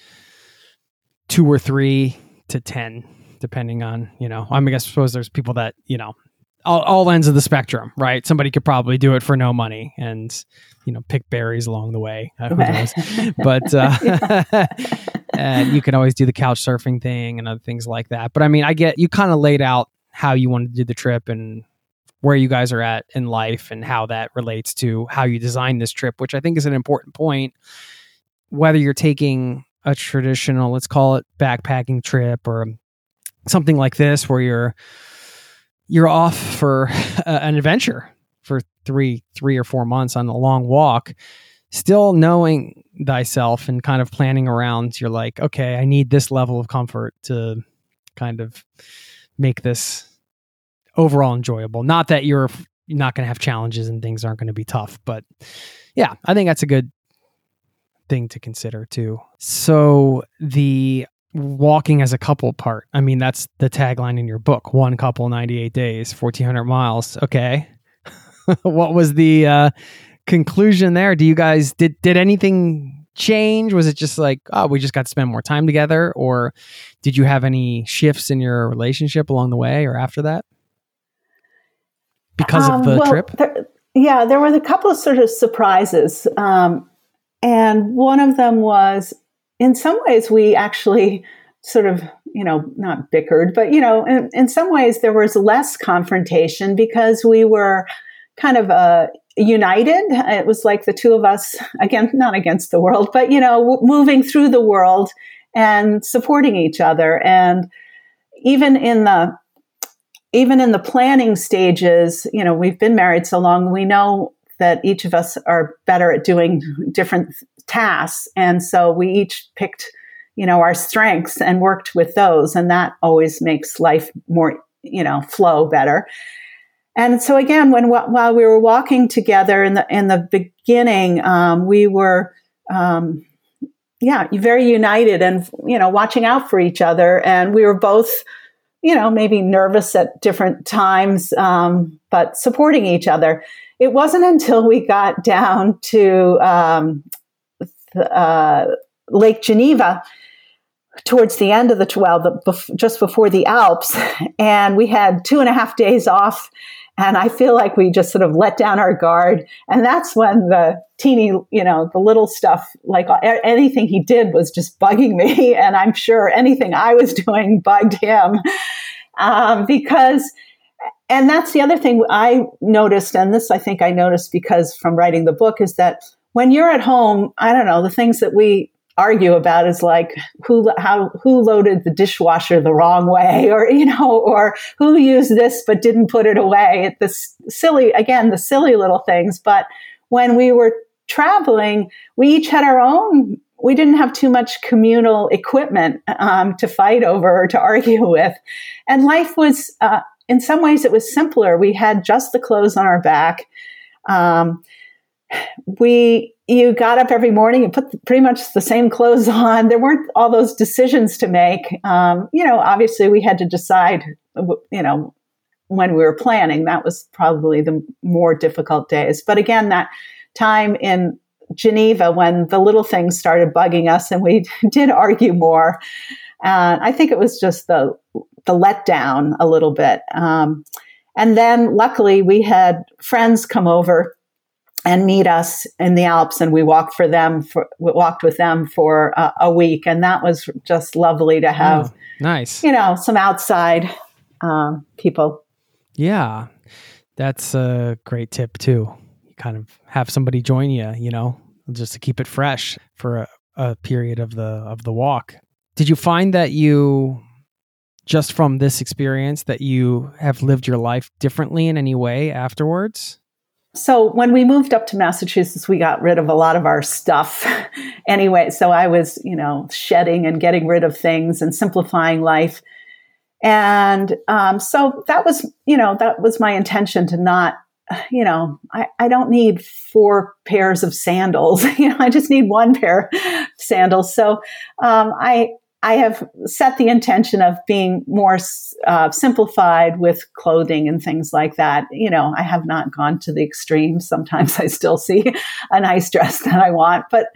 2 or 3 to 10, depending on, I suppose there's people that, all ends of the spectrum, right? Somebody could probably do it for no money and, pick berries along the way. Who knows? But and you can always do the couch surfing thing and other things like that. But I mean, you kind of laid out how you wanted to do the trip and where you guys are at in life and how that relates to how you designed this trip, which I think is an important point. Whether you're taking a traditional, let's call it backpacking trip, or something like this where you're off for an adventure for three or 4 months on a long walk, still knowing thyself and kind of planning around, you're like, okay, I need this level of comfort to kind of make this overall enjoyable. Not that you're not going to have challenges and things aren't going to be tough, but yeah, I think that's a good thing to consider too. So the walking as a couple part, I mean, that's the tagline in your book, one couple, 98 days, 1,400 miles. Okay. What was the conclusion there? Do you guys, did anything change? Was it just like, oh, we just got to spend more time together? Or did you have any shifts in your relationship along the way or after that? Because of the trip? There were a couple of sort of surprises. And one of them was, in some ways, we actually sort of, not bickered, but, in some ways there was less confrontation because we were kind of united. It was like the two of us, again, not against the world, but, moving through the world and supporting each other. And even in the planning stages, we've been married so long, we know that each of us are better at doing different tasks. And so we each picked, our strengths and worked with those. And that always makes life more, flow better. And so again, while we were walking together in the beginning, we were, very united and, watching out for each other. And we were both maybe nervous at different times, but supporting each other. It wasn't until we got down to Lake Geneva towards the end of just before the Alps, and we had 2.5 days off. And I feel like we just sort of let down our guard. And that's when the teeny, the little stuff, like anything he did was just bugging me. And I'm sure anything I was doing bugged him. And that's the other thing I noticed, and this I think I noticed because from writing the book, is that when you're at home, I don't know, the things that we argue about is like who loaded the dishwasher the wrong way, or who used this but didn't put it away. The silly little things. But when we were traveling, we each had our own. We didn't have too much communal equipment to fight over or to argue with, and life was in some ways it was simpler. We had just the clothes on our back. You got up every morning and put pretty much the same clothes on. There weren't all those decisions to make. Obviously we had to decide, when we were planning. That was probably the more difficult days. But again, that time in Geneva when the little things started bugging us and we did argue more. I think it was just the letdown a little bit. And then luckily we had friends come over and meet us in the Alps, and we walked with them for a week, and that was just lovely to have. Oh, nice. Some outside people. Yeah, that's a great tip too. You kind of have somebody join you, just to keep it fresh for a period of the walk. Did you find that you, just from this experience, that you have lived your life differently in any way afterwards? So when we moved up to Massachusetts, we got rid of a lot of our stuff anyway. So I was, shedding and getting rid of things and simplifying life. And so that was my intention to not, I don't need 4 pairs of sandals. I just need 1 pair of sandals. So I have set the intention of being more simplified with clothing and things like that. I have not gone to the extreme. Sometimes I still see a nice dress that I want, but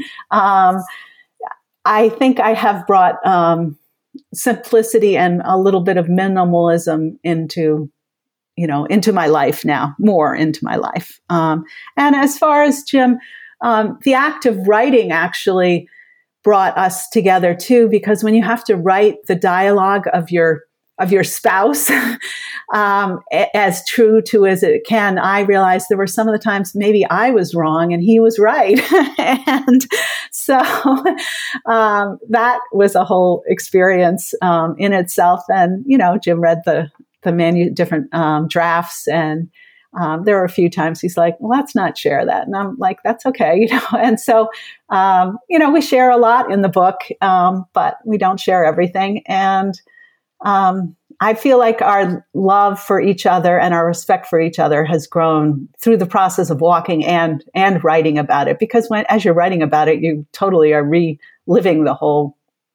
I think I have brought simplicity and a little bit of minimalism into my life now, more into my life. And as far as Jim, the act of writing actually brought us together too, because when you have to write the dialogue of your spouse as true to as it can, I realized there were some of the times maybe I was wrong and he was right. And so that was a whole experience in itself. And, Jim read the different drafts, and there were a few times he's like, well, let's not share that. And I'm like, that's okay. And so, we share a lot in the book, but we don't share everything. And I feel like our love for each other and our respect for each other has grown through the process of walking and writing about it. Because as you're writing about it, you totally are reliving the whole,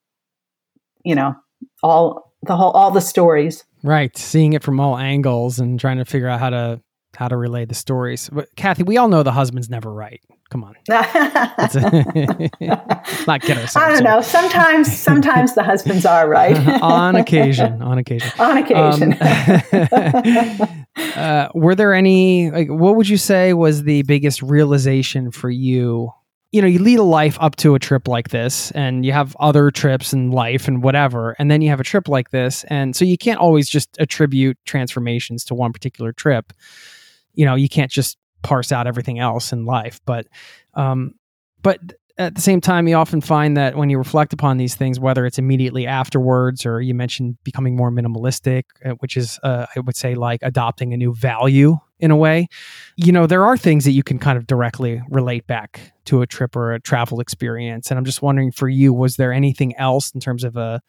all the stories. Right. Seeing it from all angles and trying to figure out how to relay the stories. But Kathy, we all know the husband's never right. Come on. Let's not get ourselves. I don't know. Sometimes the husbands are right. On occasion. Were there any, what would you say was the biggest realization for you? You lead a life up to a trip like this, and you have other trips in life and whatever, and then you have a trip like this. And so you can't always just attribute transformations to one particular trip. You can't just parse out everything else in life. But at the same time, you often find that when you reflect upon these things, whether it's immediately afterwards, or you mentioned becoming more minimalistic, which is, I would say, like adopting a new value in a way, there are things that you can kind of directly relate back to a trip or a travel experience. And I'm just wondering, for you, was there anything else in terms of a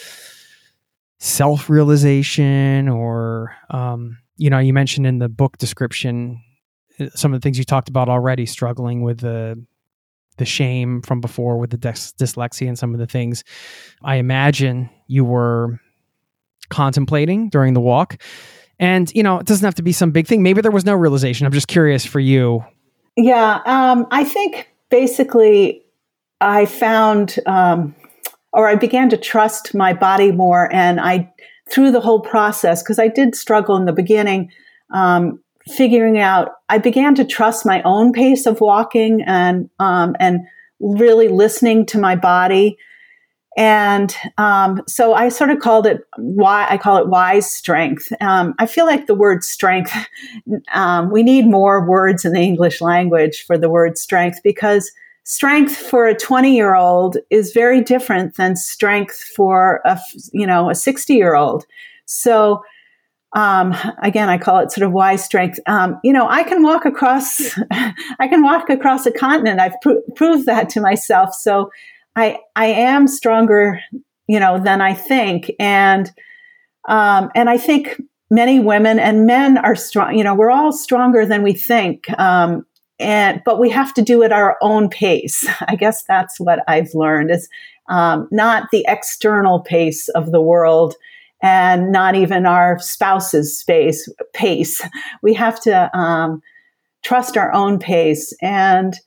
self-realization, or, you mentioned in the book description some of the things you talked about already, struggling with the shame from before with the dyslexia and some of the things. I imagine you were contemplating during the walk? And, it doesn't have to be some big thing. Maybe there was no realization. I'm just curious for you. Yeah. I think basically I found, or I began to trust my body more. And through the whole process, because I did struggle in the beginning, figuring out, I began to trust my own pace of walking and really listening to my body. And so I sort of call it wise strength. I feel like the word strength, we need more words in the English language for the word strength, because strength for a 20-year-old is very different than strength for a 60-year-old. So again, I call it sort of wise strength. I can walk across a continent. I've proved that to myself. So I am stronger, than I think. And I think many women and men are strong, we're all stronger than we think. But we have to do it at our own pace. I guess that's what I've learned is, not the external pace of the world and not even our spouse's pace. We have to, trust our own pace. And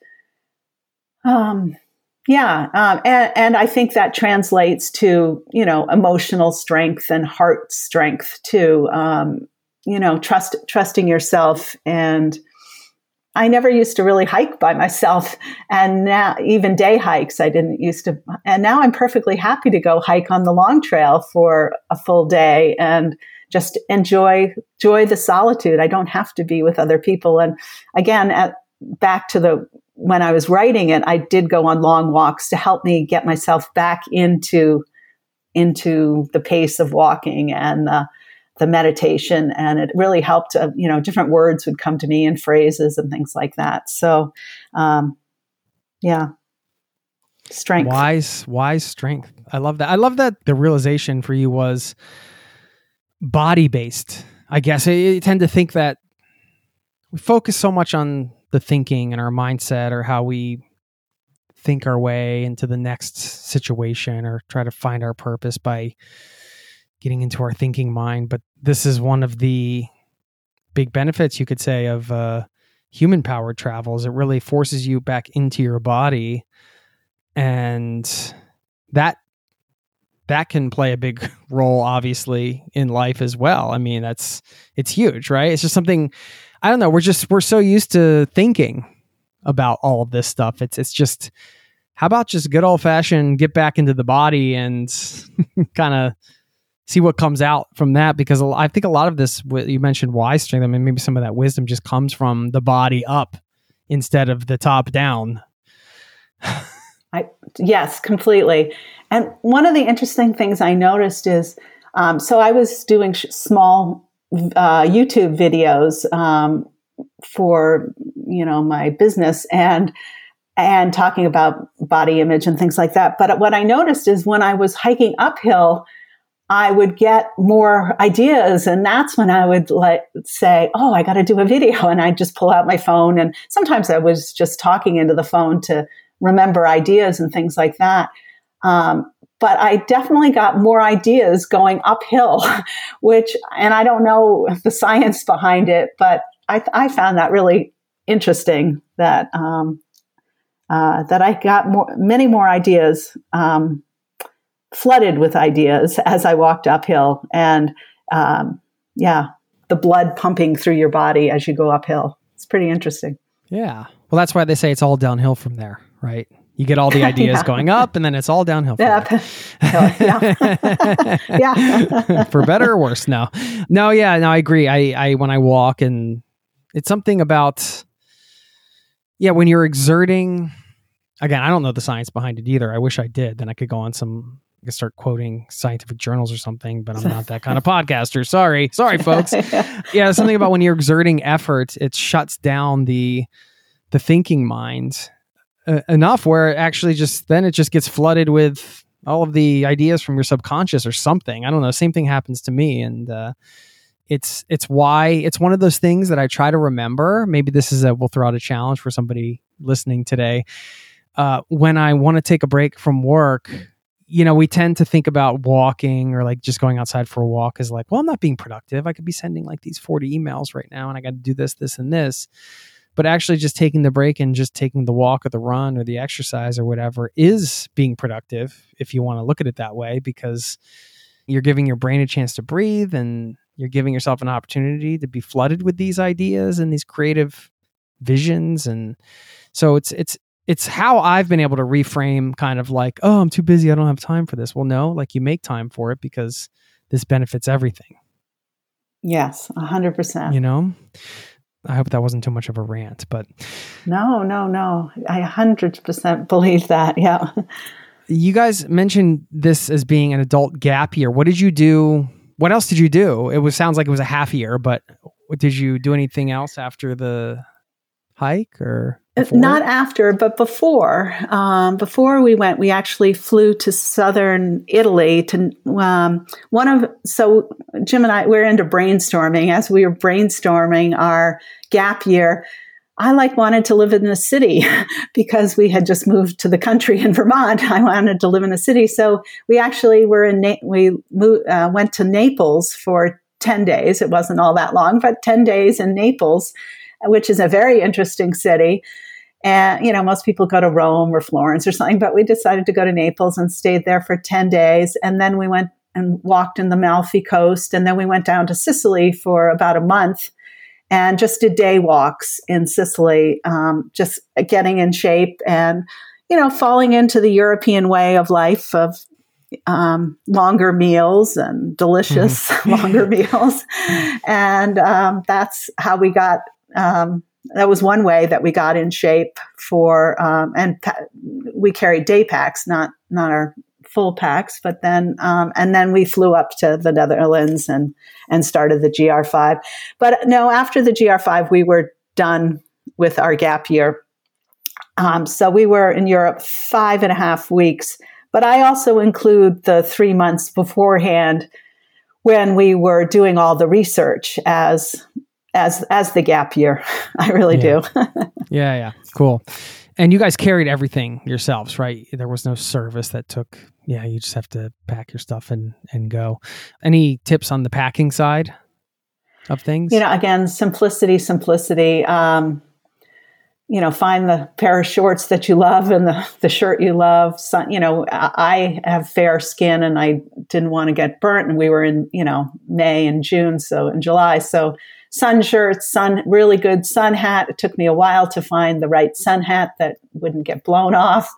I think that translates to, emotional strength and heart strength too. Trusting yourself. And I never used to really hike by myself. And now even day hikes, I didn't used to. And now I'm perfectly happy to go hike on the Long Trail for a full day and just enjoy the solitude. I don't have to be with other people. And again, back to when I was writing it, I did go on long walks to help me get myself back into the pace of walking and the meditation. And it really helped, different words would come to me and phrases and things like that. So, strength. Wise strength. I love that. I love that the realization for you was body-based. I guess I tend to think that we focus so much on the thinking and our mindset, or how we think our way into the next situation, or try to find our purpose by getting into our thinking mind. But this is one of the big benefits, you could say, of human powered travels. It really forces you back into your body, and that can play a big role, obviously, in life as well. I mean, it's huge, right? It's just something, I don't know. We're so used to thinking about all of this stuff. It's just, how about just good old fashioned get back into the body and kind of see what comes out from that? Because I think a lot of this, you mentioned wise strength. I mean, maybe some of that wisdom just comes from the body up instead of the top down. Yes, completely. And one of the interesting things I noticed is, so I was doing small YouTube videos for my business and talking about body image and things like that. But what I noticed is when I was hiking uphill, I would get more ideas, and that's when I would say, "Oh, I got to do a video," and I'd just pull out my phone. And sometimes I was just talking into the phone to remember ideas and things like that. But I definitely got more ideas going uphill, and I don't know the science behind it, but I found that really interesting that I got many more ideas, flooded with ideas as I walked uphill, and the blood pumping through your body as you go uphill. It's pretty interesting. Yeah. Well, that's why they say it's all downhill from there, right? You get all the ideas going up, and then it's all downhill from there. Yeah. For better or worse. No, I agree. I when I walk, and it's something about, when you're exerting, again, I don't know the science behind it either. I wish I did. Then I could go on I could start quoting scientific journals or something, but I'm not that kind of podcaster. Sorry, folks. Yeah, something about when you're exerting effort, it shuts down the thinking mind enough where it actually just gets flooded with all of the ideas from your subconscious or something. I don't know. Same thing happens to me. And it's one of those things that I try to remember. Maybe this is we'll throw out a challenge for somebody listening today. When I want to take a break from work, we tend to think about walking or like just going outside for a walk as like, well, I'm not being productive. I could be sending like these 40 emails right now and I got to do this, this, and this. But actually just taking the break and just taking the walk or the run or the exercise or whatever is being productive, if you want to look at it that way, because you're giving your brain a chance to breathe and you're giving yourself an opportunity to be flooded with these ideas and these creative visions. And so it's how I've been able to reframe kind of like, oh, I'm too busy, I don't have time for this. Well, no, like you make time for it because this benefits everything. Yes, 100%. I hope that wasn't too much of a rant, but No. I 100% believe that. Yeah. You guys mentioned this as being an adult gap year. What did you do? What else did you do? It sounds like it was a half year, but did you do anything else after the hike or before? Not after, but before. Before we went, we actually flew to southern Italy to so Jim and I, we're into brainstorming. As we were brainstorming our gap year, I wanted to live in the city because we had just moved to the country in Vermont. I wanted to live in the city. So we actually went to Naples for 10 days. It wasn't all that long, but 10 days in Naples, which is a very interesting city. And, most people go to Rome or Florence or something, but we decided to go to Naples and stayed there for 10 days. And then we went and walked in the Amalfi Coast. And then we went down to Sicily for about a month and just did day walks in Sicily, just getting in shape and, falling into the European way of life of longer meals and delicious longer meals. And that's how we got, that was one way that we got in shape for, we carried day packs, not our full packs, but then, and then we flew up to the Netherlands and started the GR5. But no, after the GR5, we were done with our gap year. So we were in Europe 5.5 weeks, but I also include the 3 months beforehand when we were doing all the research as the gap year. I really do. Yeah. Cool. And you guys carried everything yourselves, right? There was no service that took, you just have to pack your stuff and go. Any tips on the packing side of things? Again, simplicity. Find the pair of shorts that you love and the shirt you love. I have fair skin and I didn't want to get burnt, and we were in, May and June, so in July. So sun shirts, really good sun hat. It took me a while to find the right sun hat that wouldn't get blown off.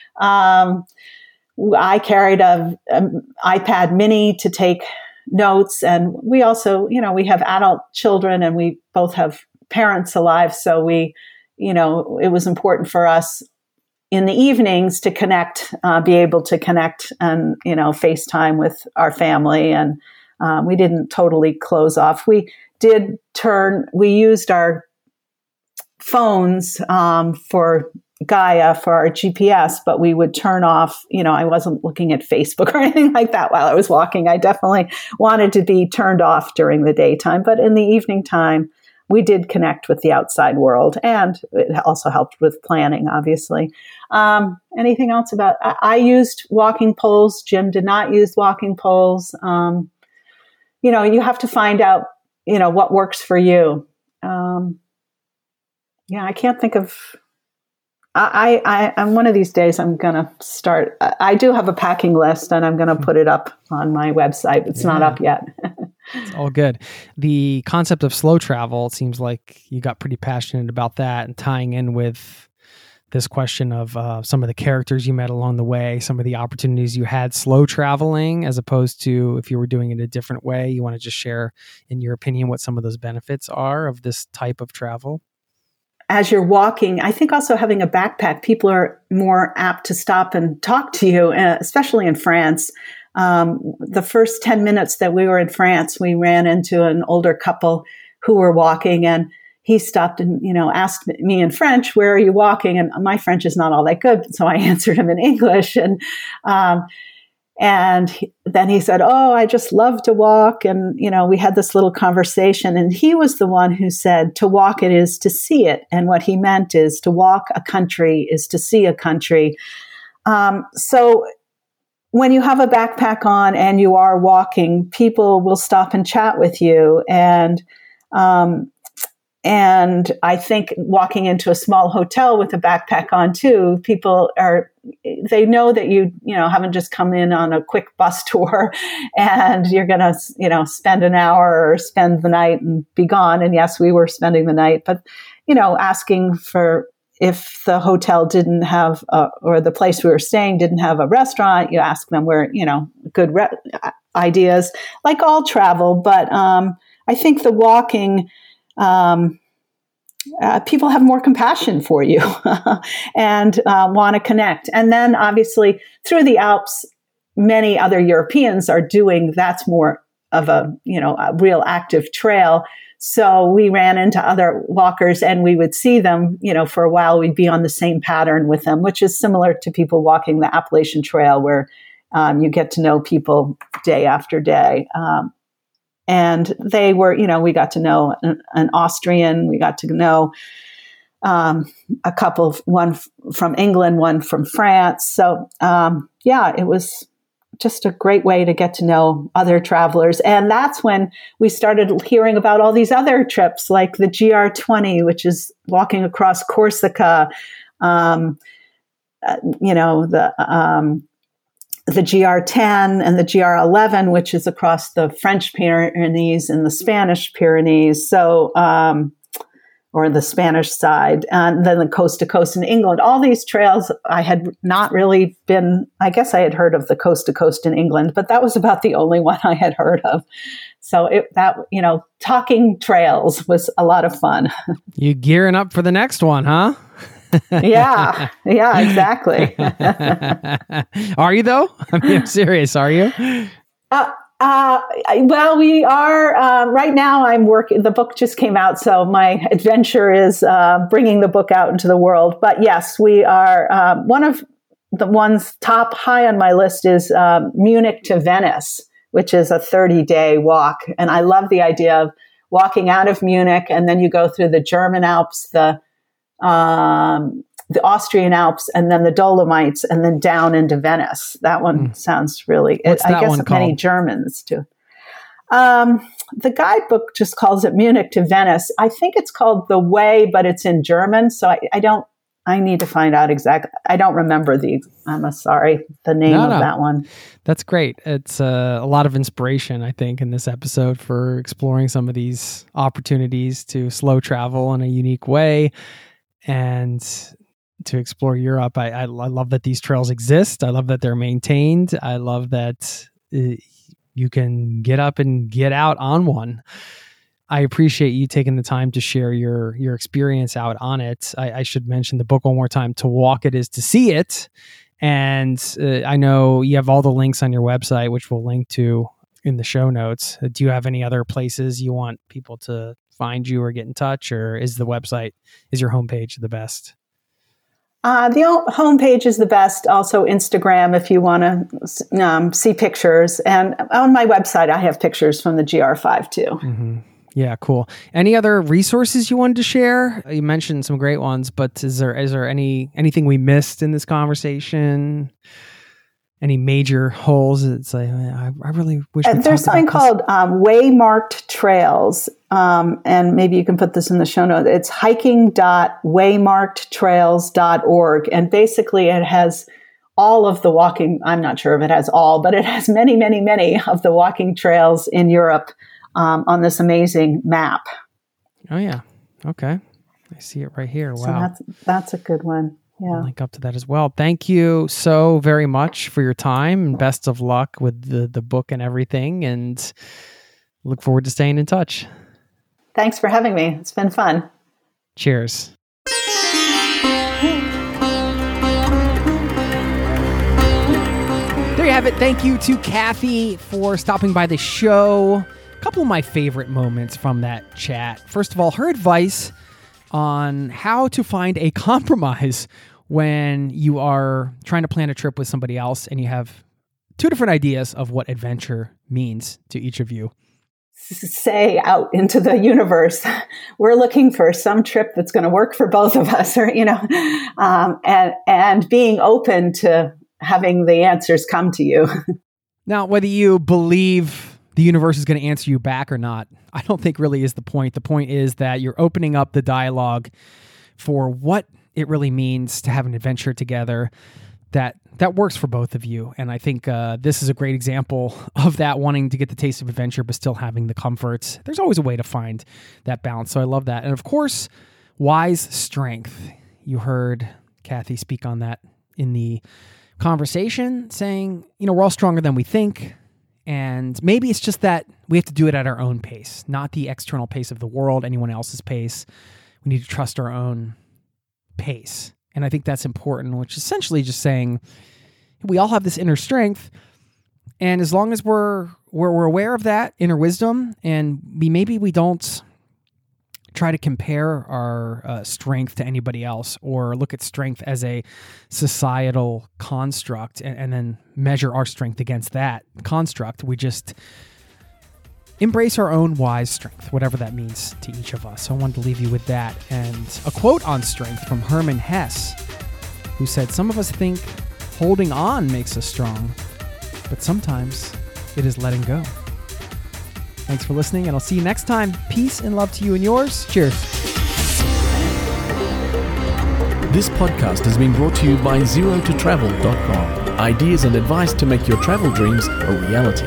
I carried an iPad mini to take notes. And we also, we have adult children and we both have parents alive. So it was important for us in the evenings to connect, be able to connect and, FaceTime with our family. And we didn't totally close off. We used our phones for Gaia for our GPS, but we would turn off, I wasn't looking at Facebook or anything like that while I was walking. I definitely wanted to be turned off during the daytime, but in the evening time, we did connect with the outside world, and it also helped with planning, obviously. Anything else about, I used walking poles. Jim did not use walking poles. You have to find out, what works for you. I can't think of, I'm one of these days, I'm going to start, I do have a packing list and I'm going to put it up on my website. It's not up yet. It's all good. The concept of slow travel, it seems like you got pretty passionate about that, and tying in with this question of some of the characters you met along the way, some of the opportunities you had slow traveling, as opposed to if you were doing it a different way. You want to just share, in your opinion, what some of those benefits are of this type of travel? As you're walking, I think also having a backpack, people are more apt to stop and talk to you, especially in France. The first 10 minutes that we were in France, we ran into an older couple who were walking, and he stopped and, asked me in French, "Where are you walking?" And my French is not all that good, so I answered him in English. And then he said, "Oh, I just love to walk." And, we had this little conversation, and he was the one who said, to walk it is to see it. And what he meant is to walk a country is to see a country. So when you have a backpack on and you are walking, people will stop and chat with you. And I think walking into a small hotel with a backpack on too, they know that you haven't just come in on a quick bus tour and you're going to, spend an hour or spend the night and be gone. And yes, we were spending the night, but, asking for if the hotel didn't have, or the place we were staying didn't have a restaurant, you ask them where, good ideas, like all travel. But I think the walking, people have more compassion for you and want to connect. And then obviously through the Alps, many other Europeans are doing, that's more of a real active trail. So we ran into other walkers and we would see them, for a while we'd be on the same pattern with them, which is similar to people walking the Appalachian Trail where you get to know people day after day. And they were, we got to know an Austrian, we got to know a couple, one from England, one from France. So, it was just a great way to get to know other travelers. And that's when we started hearing about all these other trips, like the GR20, which is walking across Corsica, the GR10 and the GR11, which is across the French Pyrenees and the Spanish Pyrenees. So, or the Spanish side, and then the coast to coast in England. All these trails I had not really been, I guess I had heard of the coast to coast in England, but that was about the only one I had heard of. So talking trails was a lot of fun. You gearing up for the next one, huh? Yeah, exactly. Are you though? I mean, I'm serious. Are you? Well, we are, right now I'm working, the book just came out, so my adventure is bringing the book out into the world. But yes, we are, one of the ones top high on my list is Munich to Venice, which is a 30-day walk. And I love the idea of walking out of Munich and then you go through the German Alps, the Austrian Alps, and then the Dolomites, and then down into Venice. That one sounds really, What's that one called? Many Germans do. The guidebook just calls it Munich to Venice. I think it's called The Way, but it's in German. So I need to find out exactly. I don't remember the name of that one. That's great. It's a lot of inspiration, I think, in this episode for exploring some of these opportunities to slow travel in a unique way and to explore Europe. I love that these trails exist. I love that they're maintained. I love that you can get up and get out on one. I appreciate you taking the time to share your experience out on it. I should mention the book one more time. To walk it is to see it. And I know you have all the links on your website, which we'll link to in the show notes. Do you have any other places you want people to find you or get in touch, or is your homepage the best? The homepage is the best. Also Instagram, if you want to see pictures. And on my website, I have pictures from the GR5 too. Mm-hmm. Yeah, cool. Any other resources you wanted to share? You mentioned some great ones, but is there anything we missed in this conversation? Any major holes? It's like, I really wish there's something called Waymarked Trails. And maybe you can put this in the show notes. It's hiking.waymarkedtrails.org. And basically it has all of the walking, I'm not sure if it has all, but it has many, many, many of the walking trails in Europe on this amazing map. Oh, yeah. Okay. I see it right here. Wow. So that's a good one. Yeah. I'll link up to that as well. Thank you so very much for your time, and best of luck with the book and everything, and look forward to staying in touch. Thanks for having me. It's been fun. Cheers. There you have it. Thank you to Kathy for stopping by the show. A couple of my favorite moments from that chat. First of all, her advice on how to find a compromise when you are trying to plan a trip with somebody else and you have two different ideas of what adventure means to each of you. Say out into the universe, we're looking for some trip that's going to work for both of us, or, and being open to having the answers come to you. Now, whether you believe the universe is going to answer you back or not, I don't think really is the point. The point is that you're opening up the dialogue for what it really means to have an adventure together that works for both of you. And I think this is a great example of that, wanting to get the taste of adventure, but still having the comforts. There's always a way to find that balance. So I love that. And of course, wise strength. You heard Kathy speak on that in the conversation, saying, we're all stronger than we think. And maybe it's just that we have to do it at our own pace, not the external pace of the world, anyone else's pace. We need to trust our own pace. And I think that's important, which is essentially just saying we all have this inner strength. And as long as we're aware of that inner wisdom, and maybe we don't try to compare our strength to anybody else, or look at strength as a societal construct and then measure our strength against that construct. We just embrace our own wise strength, whatever that means to each of us. So I wanted to leave you with that. And a quote on strength from Hermann Hesse, who said, "Some of us think holding on makes us strong, but sometimes it is letting go." Thanks for listening, and I'll see you next time. Peace and love to you and yours. Cheers. This podcast has been brought to you by ZeroToTravel.com. Ideas and advice to make your travel dreams a reality.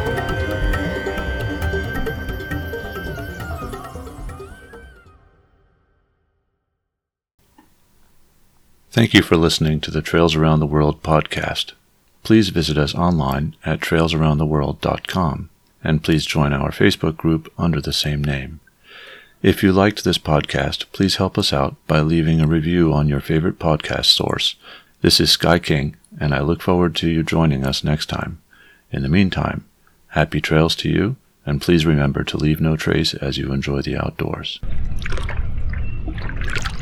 Thank you for listening to the Trails Around the World podcast. Please visit us online at trailsaroundtheworld.com, and please join our Facebook group under the same name. If you liked this podcast, please help us out by leaving a review on your favorite podcast source. This is Sky King, and I look forward to you joining us next time. In the meantime, happy trails to you, and please remember to leave no trace as you enjoy the outdoors.